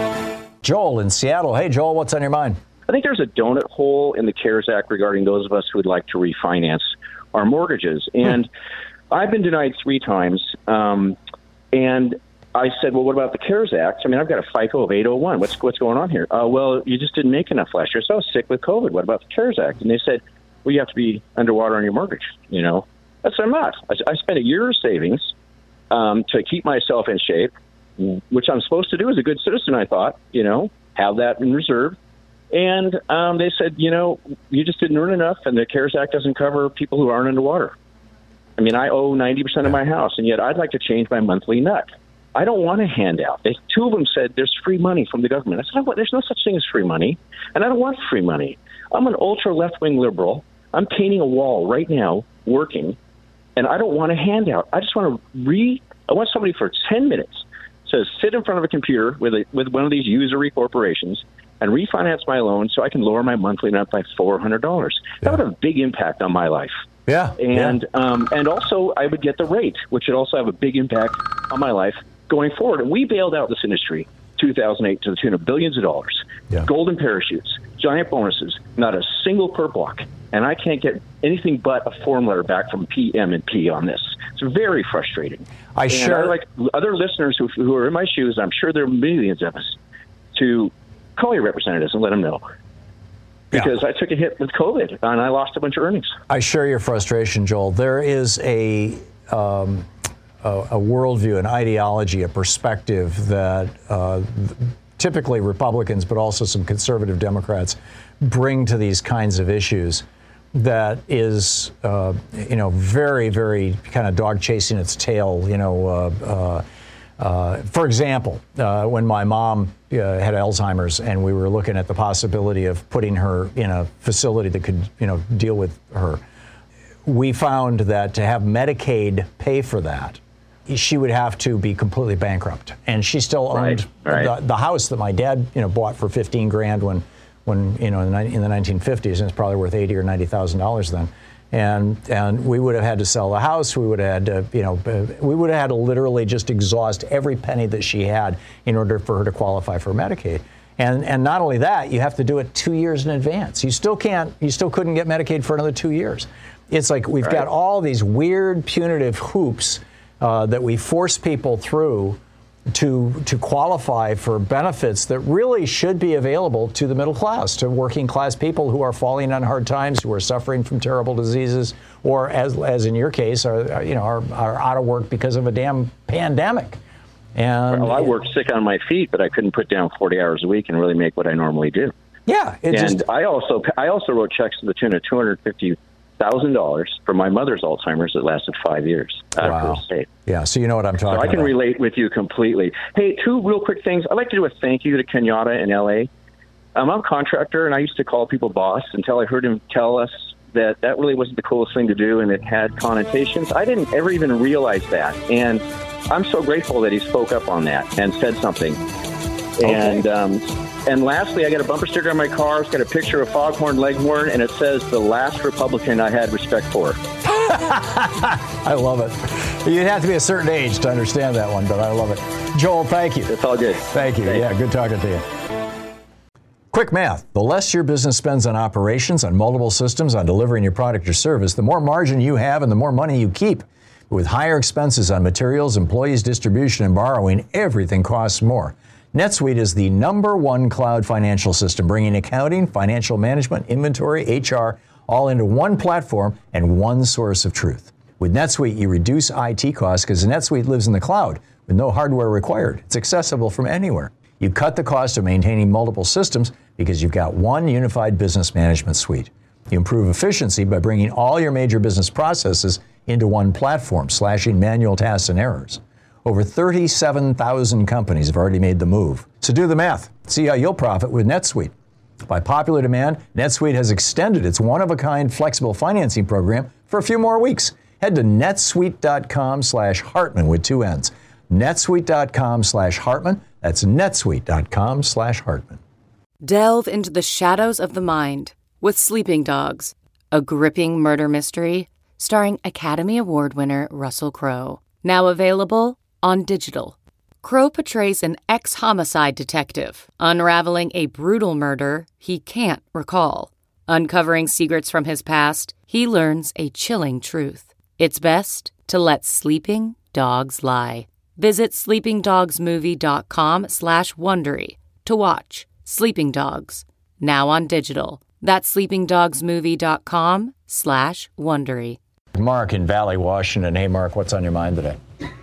Joel in Seattle. Hey, Joel, what's on your mind? I think there's a donut hole in the CARES Act regarding those of us who would like to refinance our mortgages. And hmm. I've been denied three times. Um, and I said, well, what about the CARES Act? I mean, I've got a FICO of eight oh one. What's what's going on here? Uh, well, you just didn't make enough last year. So I was sick with COVID. What about the CARES Act? And they said, well, you have to be underwater on your mortgage. You know, I said, I'm not. I, I spent a year of savings um, to keep myself in shape, which I'm supposed to do as a good citizen, I thought, you know, have that in reserve. And um, they said, you know, you just didn't earn enough, and the CARES Act doesn't cover people who aren't underwater. I mean, I owe ninety percent of my house, and yet I'd like to change my monthly nut. I don't want a handout. They, two of them said there's free money from the government. I said, oh, there's no such thing as free money, and I don't want free money. I'm an ultra-left-wing liberal. I'm painting a wall right now, working, and I don't want a handout. I just want to re. I want somebody for ten minutes to sit in front of a computer with a, with one of these usury corporations and refinance my loan so I can lower my monthly nut by four hundred dollars. That yeah. would have a big impact on my life. Yeah. And yeah. Um, and also I would get the rate, which would also have a big impact on my life going forward. And we bailed out this industry two thousand eight to the tune of billions of dollars. Yeah. Golden parachutes, giant bonuses, not a single per block. And I can't get anything but a form letter back from P M and P on this. It's very frustrating. I and sure I like other listeners who, who are in my shoes, I'm sure there are millions of us, to call your representatives and let them know. Because yeah. I took a hit with COVID and I lost a bunch of earnings. I share your frustration, Joel. There is a um, a, a worldview, an ideology, a perspective that uh, typically Republicans, but also some conservative Democrats, bring to these kinds of issues that is, uh, you know, very, very kind of dog chasing its tail, you know. Uh, uh, Uh, for example, uh, when my mom uh, had Alzheimer's and we were looking at the possibility of putting her in a facility that could, you know, deal with her, we found that to have Medicaid pay for that, she would have to be completely bankrupt. And she still owned right, right. The, the house that my dad, you know, bought for fifteen grand when, when you know, in the, in the nineteen fifties, and it's probably worth eighty or ninety thousand dollars then. And and we would have had to sell the house. We would have had to, you know, we would have had to literally just exhaust every penny that she had in order for her to qualify for Medicaid. And and not only that, you have to do it two years in advance. You still can't, you still couldn't get Medicaid for another two years. It's like we've right. got all these weird punitive hoops uh, that we force people through to to qualify for benefits that really should be available to the middle class, to working class people who are falling on hard times, who are suffering from terrible diseases, or as as in your case, are you know are, are out of work because of a damn pandemic. And well, I worked sick on my feet, but I couldn't put down forty hours a week and really make what I normally do. Yeah, it and just, I also I also wrote checks to the tune of two hundred fifty thousand dollars for my mother's Alzheimer's that lasted five years out wow. of her state. Yeah, so you know what I'm talking about. So I can about. relate with you completely. Hey, two real quick things. I'd like to do a thank you to Kenyatta in L A. Um, I'm a contractor, and I used to call people boss until I heard him tell us that that really wasn't the coolest thing to do, and it had connotations. I didn't ever even realize that, and I'm so grateful that he spoke up on that and said something. Okay. And um, and lastly, I got a bumper sticker on my car. It's got a picture of Foghorn Leghorn, and it says, "The last Republican I had respect for." I love it. You'd have to be a certain age to understand that one, but I love it. Joel, thank you. It's all good. Thank you. Thanks. Yeah, good talking to you. Quick math. The less your business spends on operations, on multiple systems, on delivering your product or service, the more margin you have and the more money you keep. With higher expenses on materials, employees, distribution, and borrowing, everything costs more. NetSuite is the number one cloud financial system, bringing accounting, financial management, inventory, H R, all into one platform and one source of truth. With NetSuite, you reduce I T costs because NetSuite lives in the cloud with no hardware required. It's accessible from anywhere. You cut the cost of maintaining multiple systems because you've got one unified business management suite. You improve efficiency by bringing all your major business processes into one platform, slashing manual tasks and errors. Over thirty-seven thousand companies have already made the move. So do the math. See how you'll profit with NetSuite. By popular demand, NetSuite has extended its one-of-a-kind flexible financing program for a few more weeks. Head to netsuite.com slash Hartman with two N's. netsuite.com slash Hartman. That's netsuite.com slash Hartman. Delve into the shadows of the mind with Sleeping Dogs, a gripping murder mystery starring Academy Award winner Russell Crowe. Now available on digital. Crowe portrays an ex-homicide detective unraveling a brutal murder he can't recall. Uncovering secrets from his past, he learns a chilling truth. It's best to let sleeping dogs lie. Visit sleepingdogsmovie.com slash Wondery to watch Sleeping Dogs, now on digital. That's sleepingdogsmovie.com slash Wondery. Mark in Valley, Washington. Hey, Mark, what's on your mind today?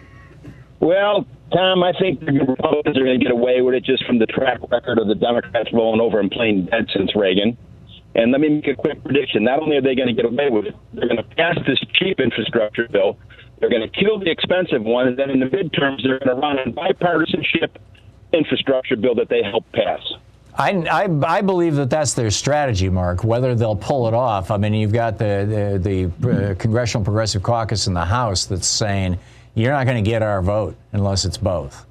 Well, Tom, I think the Republicans are going to get away with it just from the track record of the Democrats rolling over and playing dead since Reagan. And let me make a quick prediction. Not only are they going to get away with it, they're going to pass this cheap infrastructure bill. They're going to kill the expensive one. And then in the midterms, they're going to run a bipartisanship infrastructure bill that they helped pass. I, I, I believe that that's their strategy, Mark. Whether they'll pull it off, I mean, you've got the, the, the uh, Congressional Progressive Caucus in the House that's saying, you're not going to get our vote unless it's both.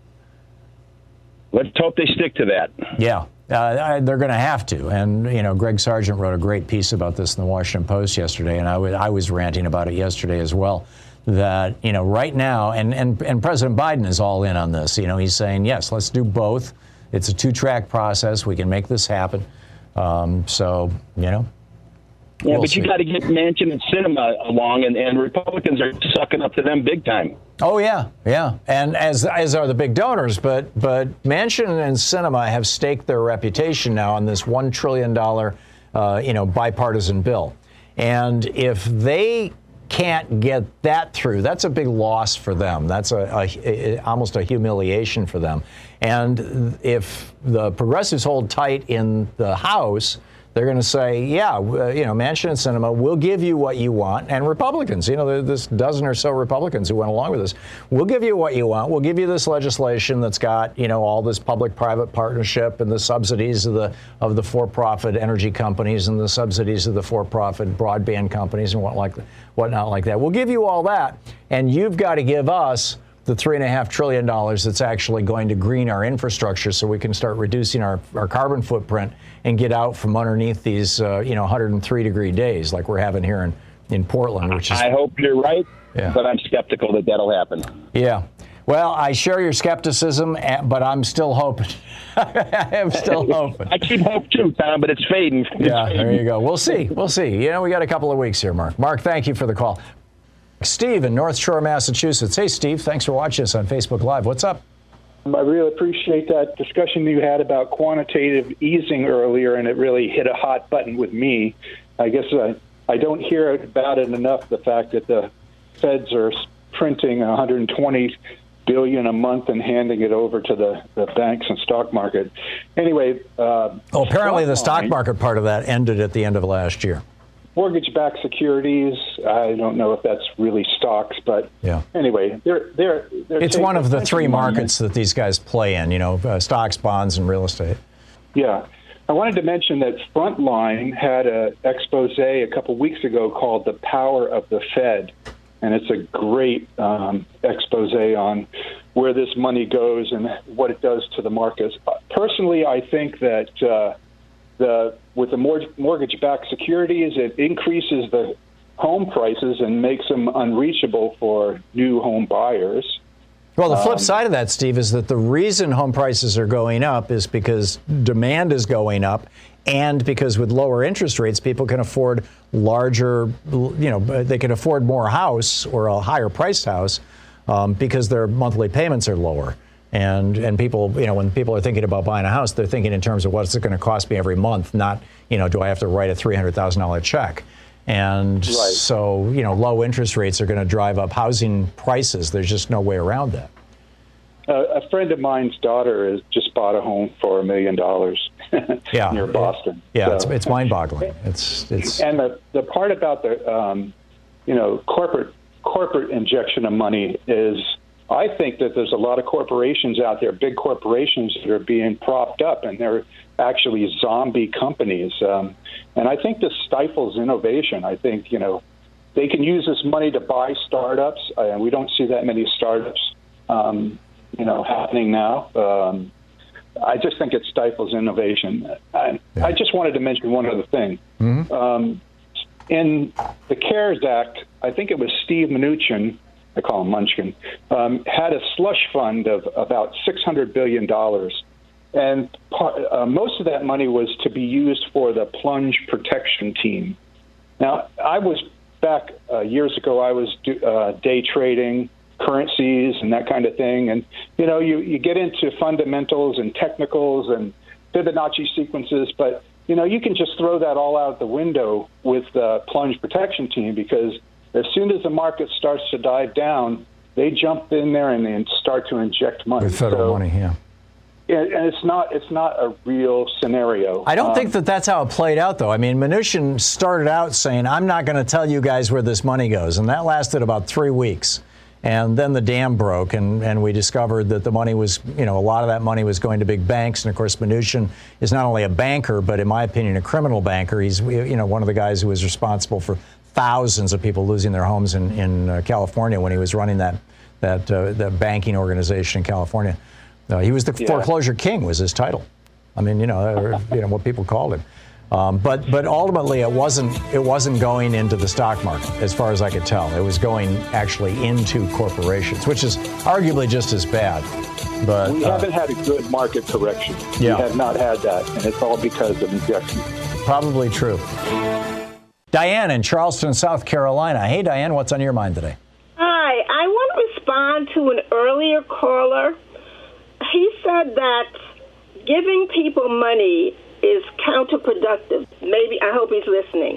Let's hope they stick to that. Yeah, uh, they're going to have to. And, you know, Greg Sargent wrote a great piece about this in the Washington Post yesterday, and I, w- I was ranting about it yesterday as well, that, you know, right now, and, and, and President Biden is all in on this. You know, he's saying, yes, let's do both. It's a two-track process. We can make this happen. Um, so, you know. Yeah, we'll but see. you got to get Manchin and Sinema along, and, and Republicans are sucking up to them big time. Oh, yeah, yeah. And as as are the big donors. But but Manchin and Sinema have staked their reputation now on this one trillion dollars, uh, you know, bipartisan bill. And if they can't get that through, that's a big loss for them. That's a, a, a almost a humiliation for them. And if the progressives hold tight in the House, they're going to say, yeah, uh, you know, Manchin and Sinema will give you what you want. And Republicans, you know, there's this dozen or so Republicans who went along with this. We'll give you what you want. We'll give you this legislation that's got, you know, all this public-private partnership and the subsidies of the of the for-profit energy companies and the subsidies of the for-profit broadband companies and what like whatnot like that. We'll give you all that, and you've got to give us the three and a half trillion dollars that's actually going to green our infrastructure so we can start reducing our, our carbon footprint and get out from underneath these, uh, you know, one hundred three degree days like we're having here in, in Portland, which is. I hope you're right, yeah. But I'm skeptical that that'll happen. Yeah. Well, I share your skepticism, but I'm still hoping. I am still hoping. I keep hope too, Tom, but it's fading. It's yeah, fading. There you go. We'll see. We'll see. You know, we got a couple of weeks here, Mark. Mark, thank you for the call. Steve in North Shore, Massachusetts. Hey, Steve, thanks for watching us on Facebook Live. What's up? I really appreciate that discussion you had about quantitative easing earlier, and it really hit a hot button with me. I guess I, I don't hear about it enough, the fact that the feds are printing one hundred twenty billion dollars a month and handing it over to the, the banks and stock market. Anyway. Uh, oh, apparently the stock line, market part of that ended at the end of last year. Mortgage-backed securities, I don't know if that's really stocks, but yeah. Anyway, they're they're. they're it's one of the three money. markets that these guys play in, you know, uh, stocks, bonds, and real estate. Yeah. I wanted to mention that Frontline had an expose a couple weeks ago called The Power of the Fed, and it's a great um, expose on where this money goes and what it does to the markets. Personally, I think that uh, the with the mortgage-backed securities, it increases the home prices and makes them unreachable for new home buyers. Well, the flip Um, side of that, Steve, is that the reason home prices are going up is because demand is going up, and because with lower interest rates, people can afford larger, you know, they can afford more house or a higher priced house um, because their monthly payments are lower. And and people, you know, when people are thinking about buying a house, they're thinking in terms of what's it going to cost me every month, not, you know, do I have to write a three hundred thousand dollars check? And Right. so, you know, low interest rates are going to drive up housing prices. There's just no way around that. Uh, a friend of mine's daughter has just bought a home for a million dollars Yeah. near Boston. Yeah, So- it's, it's mind-boggling. It's it's And the the part about the um, you know corporate corporate injection of money is, I think that there's a lot of corporations out there, big corporations that are being propped up, and they're actually zombie companies. Um, and I think this stifles innovation. I think you know they can use this money to buy startups, uh, and we don't see that many startups um, you know happening now. Um, I just think it stifles innovation. I, Yeah. I just wanted to mention one other thing. Mhm. Um, in the CARES Act, I think it was Steve Mnuchin, I call him Munchkin, um, had a slush fund of about six hundred billion dollars. And part, uh, most of that money was to be used for the plunge protection team. Now, I was back uh, years ago, I was do, uh, day trading currencies and that kind of thing. And, you know, you, you get into fundamentals and technicals and Fibonacci sequences, but, you know, you can just throw that all out the window with the plunge protection team, because as soon as the market starts to dive down, they jump in there and they start to inject money. with federal So- money, yeah. and and it's not it's not a real scenario. I don't Um, think that that's how it played out, though. I mean, Mnuchin started out saying, I'm not going to tell you guys where this money goes. And that lasted about three weeks. And then the dam broke, and, and we discovered that the money was, you know, a lot of that money was going to big banks. And, of course, Mnuchin is not only a banker, but in my opinion, a criminal banker. He's, you know, one of the guys who was responsible for thousands of people losing their homes in, in uh, California when he was running that, that, uh, that banking organization in California. Uh, he was the Yeah. foreclosure king was his title. I mean, you know, or, you know what people called him. Um, but but ultimately, it wasn't it wasn't going into the stock market, as far as I could tell. It was going actually into corporations, which is arguably just as bad. But we uh, haven't had a good market correction. Yeah. We have not had that, and it's all because of injections. probably true. Diane in Charleston, South Carolina. Hey, Diane, what's on your mind today? Hi, I want to respond to an earlier caller. He said that giving people money is counterproductive. Maybe, I hope he's listening.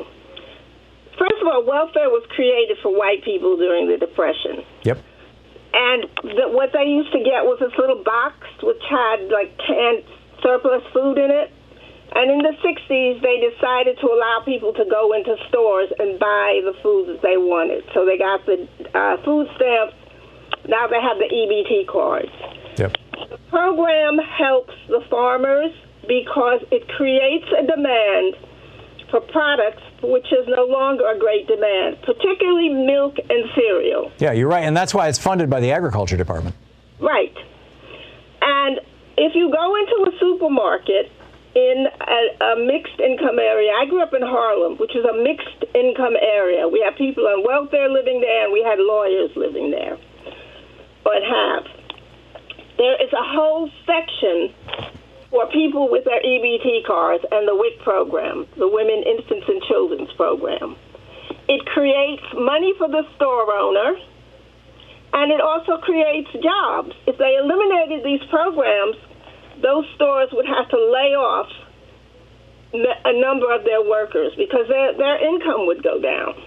First of all, welfare was created for white people during the Depression. Yep. And the, what they used to get was this little box which had like canned surplus food in it. And in the sixties, they decided to allow people to go into stores and buy the foods that they wanted. So they got the uh, food stamps. Now they have the E B T cards. Yep. The program helps the farmers because it creates a demand for products which is no longer a great demand, particularly milk and cereal. Yeah, you're right. And that's why it's funded by the Agriculture Department. Right. And if you go into a supermarket in a, a mixed income area, I grew up in Harlem, which is a mixed income area. We have people on welfare living there, and we had lawyers living there, or have. There is a whole section for people with their E B T cards and the W I C program, the Women, Infants, and Children's program. It creates money for the store owner, and it also creates jobs. If they eliminated these programs, those stores would have to lay off a number of their workers because their, their income would go down.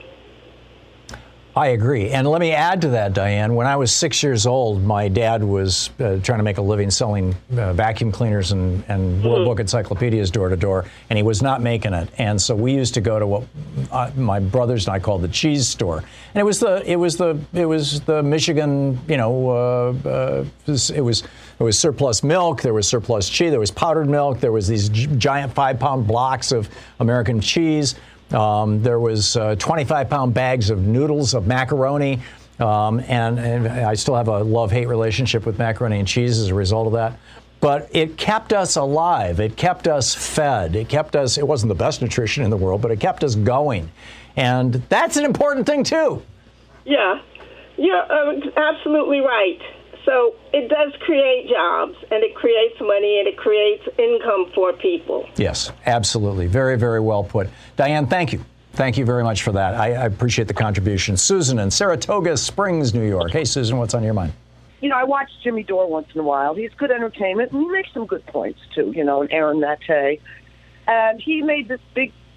I agree. And let me add to that, Diane. When I was six years old, my dad was uh, trying to make a living selling uh, vacuum cleaners and, and World Book encyclopedias door to door, and he was not making it. And so we used to go to what uh, my brothers and I called the cheese store. And it was the it was the it was the Michigan, you know, uh, uh, it was it was surplus milk, there was surplus cheese, there was powdered milk, there was these g- giant five pound blocks of American cheese. Um, there was uh, twenty-five pound bags of noodles, of macaroni, um, and, and I still have a love-hate relationship with macaroni and cheese as a result of that. But it kept us alive. It kept us fed. It kept us, it wasn't the best nutrition in the world, but it kept us going. And that's an important thing, too. Yeah, you're uh, absolutely right. So it does create jobs, and it creates money, and it creates income for people. Yes, absolutely. Very, very well put. Diane, thank you. Thank you very much for that. I, I appreciate the contribution. Susan in Saratoga Springs, New York. Hey, Susan, what's on your mind? You know, I watch Jimmy Dore once in a while. He's good entertainment, and he makes some good points, too, you know, and Aaron Maté. And he made this big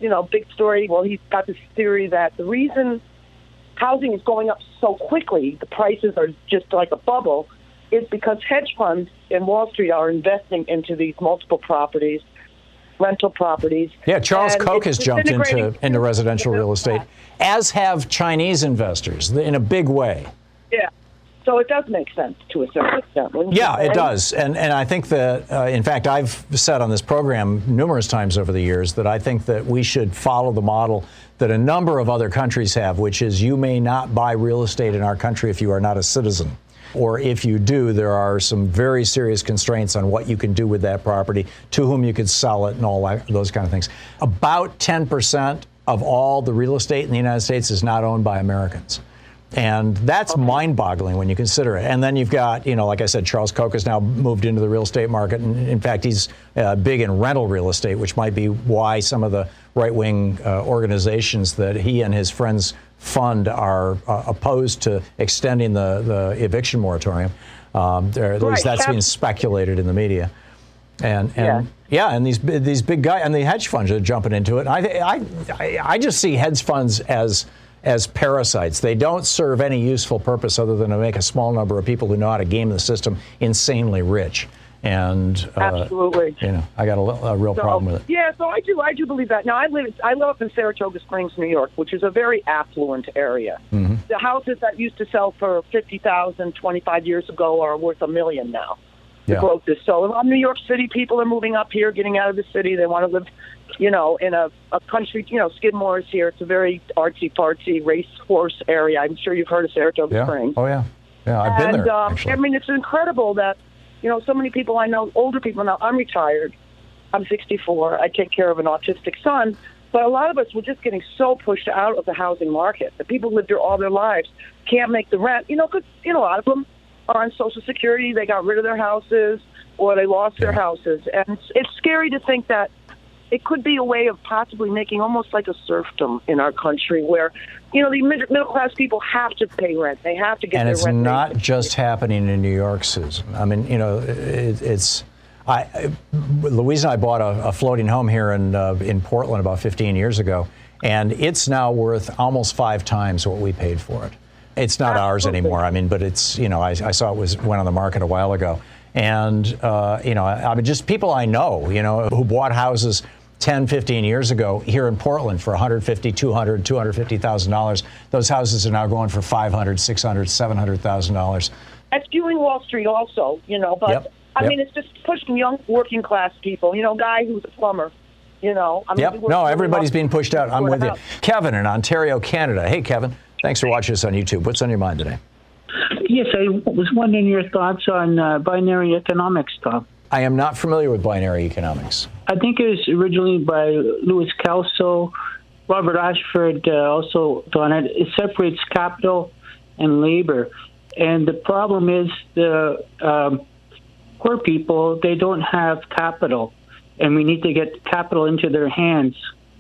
you know, big story. Well, he's got this theory that the reason housing is going up so quickly, the prices are just like a bubble, is because hedge funds in Wall Street are investing into these multiple properties, rental properties. Yeah, Charles And Koch it's has jumped into, disintegrating. into residential real estate, as have Chinese investors in a big way. Yeah. So it does make sense to a certain extent. wouldn't you Yeah, say? it does. And and I think that, uh, in fact, I've said on this program numerous times over the years that I think that we should follow the model that a number of other countries have, which is you may not buy real estate in our country if you are not a citizen. Or if you do, there are some very serious constraints on what you can do with that property, to whom you could sell it, and all that, those kind of things. About ten percent of all the real estate in the United States is not owned by Americans. And that's mind-boggling when you consider it. And then you've got, you know, like I said, Charles Koch has now moved into the real estate market. And in fact, he's uh, big in rental real estate, which might be why some of the right-wing uh, organizations that he and his friends fund are uh, opposed to extending the, the eviction moratorium. Um, or at least Right. that's being speculated in the media. And, and yeah. yeah, and these these big guys and the hedge funds are jumping into it. And I I I just see hedge funds as as parasites. They don't serve any useful purpose other than to make a small number of people who know how to game the system insanely rich. And uh, Absolutely. you know, I got a, a real So, problem with it. Yeah, so I do. I do believe that. Now, I live. I live up in Saratoga Springs, New York, which is a very affluent area. Mm-hmm. The houses that used to sell for fifty thousand twenty-five years ago are worth a million now. The Yeah. growth is so. A lot of New York City people are moving up here, getting out of the city. They want to live, you know, in a, a country. You know, Skidmore is here. It's a very artsy fartsy racehorse area. I'm sure you've heard of Saratoga Yeah. Springs. Oh yeah. Yeah, I've been and, there. um, actually. I mean, it's incredible that, you know, so many people I know, older people now. I'm retired. I'm sixty-four. I take care of an autistic son. But a lot of us were just getting so pushed out of the housing market. The people lived there all their lives, can't make the rent. You know, because, you know, a lot of them are on Social Security. They got rid of their houses or they lost their houses. And it's, it's scary to think that it could be a way of possibly making almost like a serfdom in our country where, you know, the mid- middle-class people have to pay rent. They have to get And their it's rent not paid. just happening in New York, Susan. I mean, you know, it, it's. I, I, Louise and I bought a, a floating home here in uh, in Portland about fifteen years ago, and it's now worth almost five times what we paid for it. It's not ours anymore. I mean, but it's, you know, I, I saw it was went on the market a while ago, and uh, you know, I, I mean, just people I know, you know, who bought houses ten, fifteen years ago here in Portland for one hundred fifty thousand dollars, two hundred thousand dollars, two hundred fifty thousand dollars. Those houses are now going for five hundred thousand dollars, six hundred thousand dollars, seven hundred thousand dollars. That's fueling Wall Street also, you know, but Yep, I yep. mean, it's just pushing young working class people, you know, guy who's a plumber, you know. I mean, Yep. we work No, really everybody's hard being pushed out. I'm for with the you. house. Kevin in Ontario, Canada. Hey, Kevin. Thanks for watching us on YouTube. What's on your mind today? Yes, I was wondering your thoughts on uh, binary economics stuff. I am not familiar with binary economics. I think it was originally by Louis Kelso. Robert Ashford uh, also done it. It separates capital and labor. And the problem is the um, poor people, they don't have capital. And we need to get capital into their hands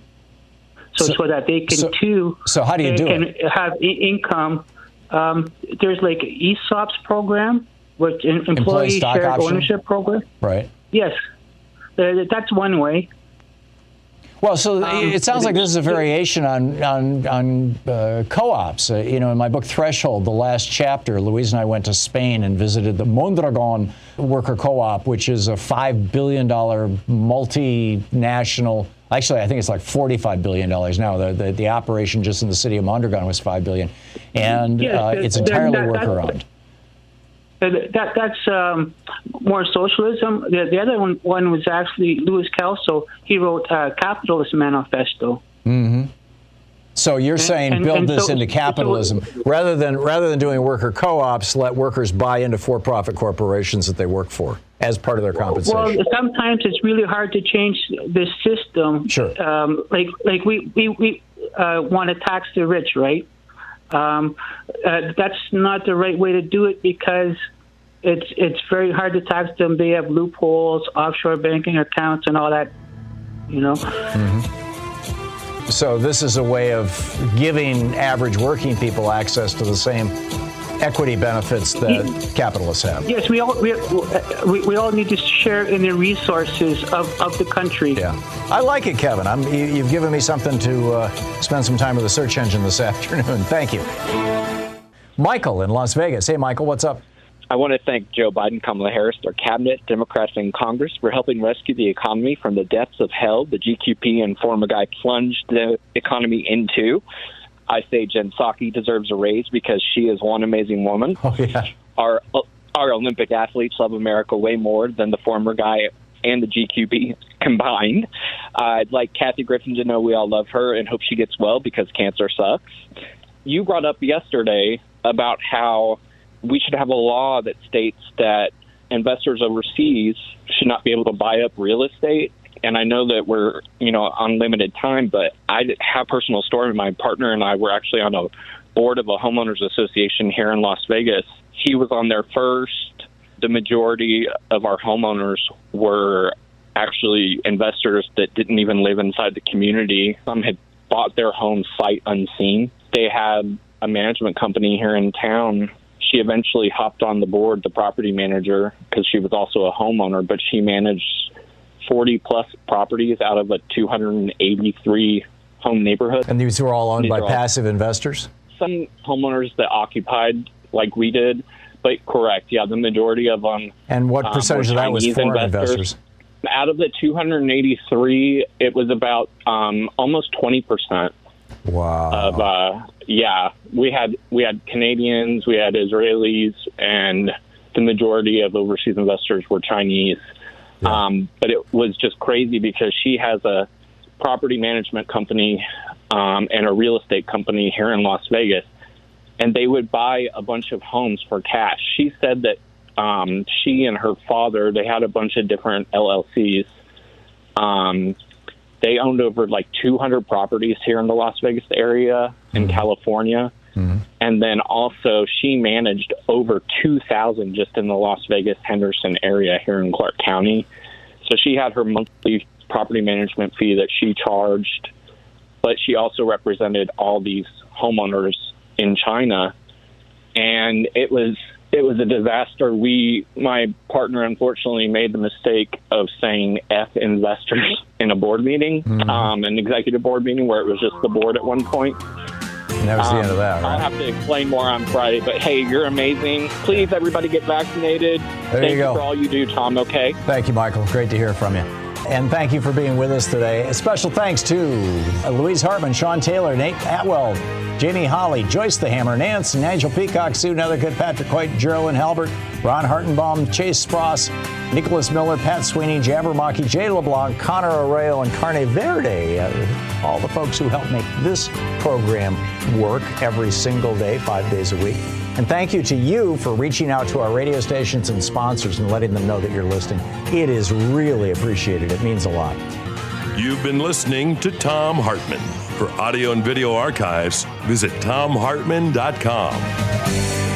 so, So- so that they can, so- too, so how do you they do can it? have I- income. Um, there's like E S O P's program, which in, Employee employee stock shared option? ownership program. Right. Yes, Uh, that's one way. Well, so Um, it sounds like this is a variation on on, on uh, co-ops. Uh, you know, in my book Threshold, the last chapter, Louise and I went to Spain and visited the Mondragon Worker Co-op, which is a five billion dollars multinational. Actually, I think it's like forty-five billion dollars now. The, the the operation just in the city of Mondragon was five billion dollars, and Yes, uh, that- it's that- entirely that- that- worker-owned. Uh, That that's um, more socialism. The, the other one, one was actually Louis Kelso. He wrote uh, Capitalist Manifesto. Mm-hmm. So you're saying and- build and this so- into capitalism rather than rather than doing worker co-ops. Let workers buy into for-profit corporations that they work for as part of their compensation. Well, sometimes it's really hard to change this system. Sure. Um, like like we we, we uh, want to tax the rich, right? Um, uh, that's not the right way to do it because it's it's very hard to tax them. They have loopholes, offshore banking accounts, and all that. You know. So this is a way of giving average working people access to the same equity benefits that capitalists have. Yes, we all we, we, we all need to share in the resources of, of the country. Yeah, I like it, Kevin. I'm, you, you've given me something to uh, spend some time with the search engine this afternoon. Thank you. Michael in Las Vegas. Hey, Michael, what's up? I want to thank Joe Biden, Kamala Harris, their cabinet, Democrats in Congress for helping rescue the economy from the depths of hell the G Q P and former guy plunged the economy into. I say Jen Psaki deserves a raise because she is one amazing woman. Oh, yeah. Our, our Olympic athletes love America way more than the former guy and the G Q P combined. Uh, I'd like Kathy Griffin to know we all love her and hope she gets well because cancer sucks. You brought up yesterday about how we should have a law that states that investors overseas should not be able to buy up real estate. And I know that we're, you know, on limited time, but I have a personal story. My partner and I were actually on a board of a homeowners association here in Las Vegas. He was on there first. The majority of our homeowners were actually investors that didn't even live inside the community. Some had bought their home sight unseen. They had a management company here in town. She eventually hopped on the board, the property manager, because she was also a homeowner, but she managed forty plus properties out of a two hundred eighty-three home neighborhood. And these were all owned These by all, passive investors? Some homeowners that occupied like we did, but correct, yeah, the majority of them. And what percentage um, of that was foreign investors? investors? Out of the two hundred eighty-three, it was about um, almost twenty percent. Wow. Of uh, yeah, we had we had Canadians, we had Israelis, and the majority of overseas investors were Chinese. Yeah. Um, but it was just crazy because she has a property management company um, and a real estate company here in Las Vegas, and they would buy a bunch of homes for cash. She said that um, she and her father, they had a bunch of different L L Cs. Um, They owned over like two hundred properties here in the Las Vegas area in mm-hmm. California. Mm-hmm. And then also she managed over two thousand just in the Las Vegas Henderson area here in Clark County. So she had her monthly property management fee that she charged, but she also represented all these homeowners in China. And it was It was a disaster. We, my partner, unfortunately made the mistake of saying F investors in a board meeting, mm-hmm. um, an executive board meeting where it was just the board at one point. And that was um, the end of that, right? I'll have to explain more on Friday, but hey, you're amazing. Please, everybody get vaccinated. There Thank you go. you for all you do, Tom, okay? Thank you, Michael. Great to hear from you. And thank you for being with us today. A special thanks to Louise Hartman, Sean Taylor, Nate Atwell, Jamie Holly, Joyce the Hammer, Nance, Nigel Peacock, Sue Nethercutt, Patrick Hoyt, Geraldine Halbert, Ron Hartenbaum, Chase Spross, Nicholas Miller, Pat Sweeney, Jabbermocky, Jay LeBlanc, Connor Arroyo, and Carne Verde. Uh, all the folks who help make this program work every single day, five days a week. And thank you to you for reaching out to our radio stations and sponsors and letting them know that you're listening. It is really appreciated. It means a lot. You've been listening to Thom Hartmann. For audio and video archives, visit thom hartmann dot com.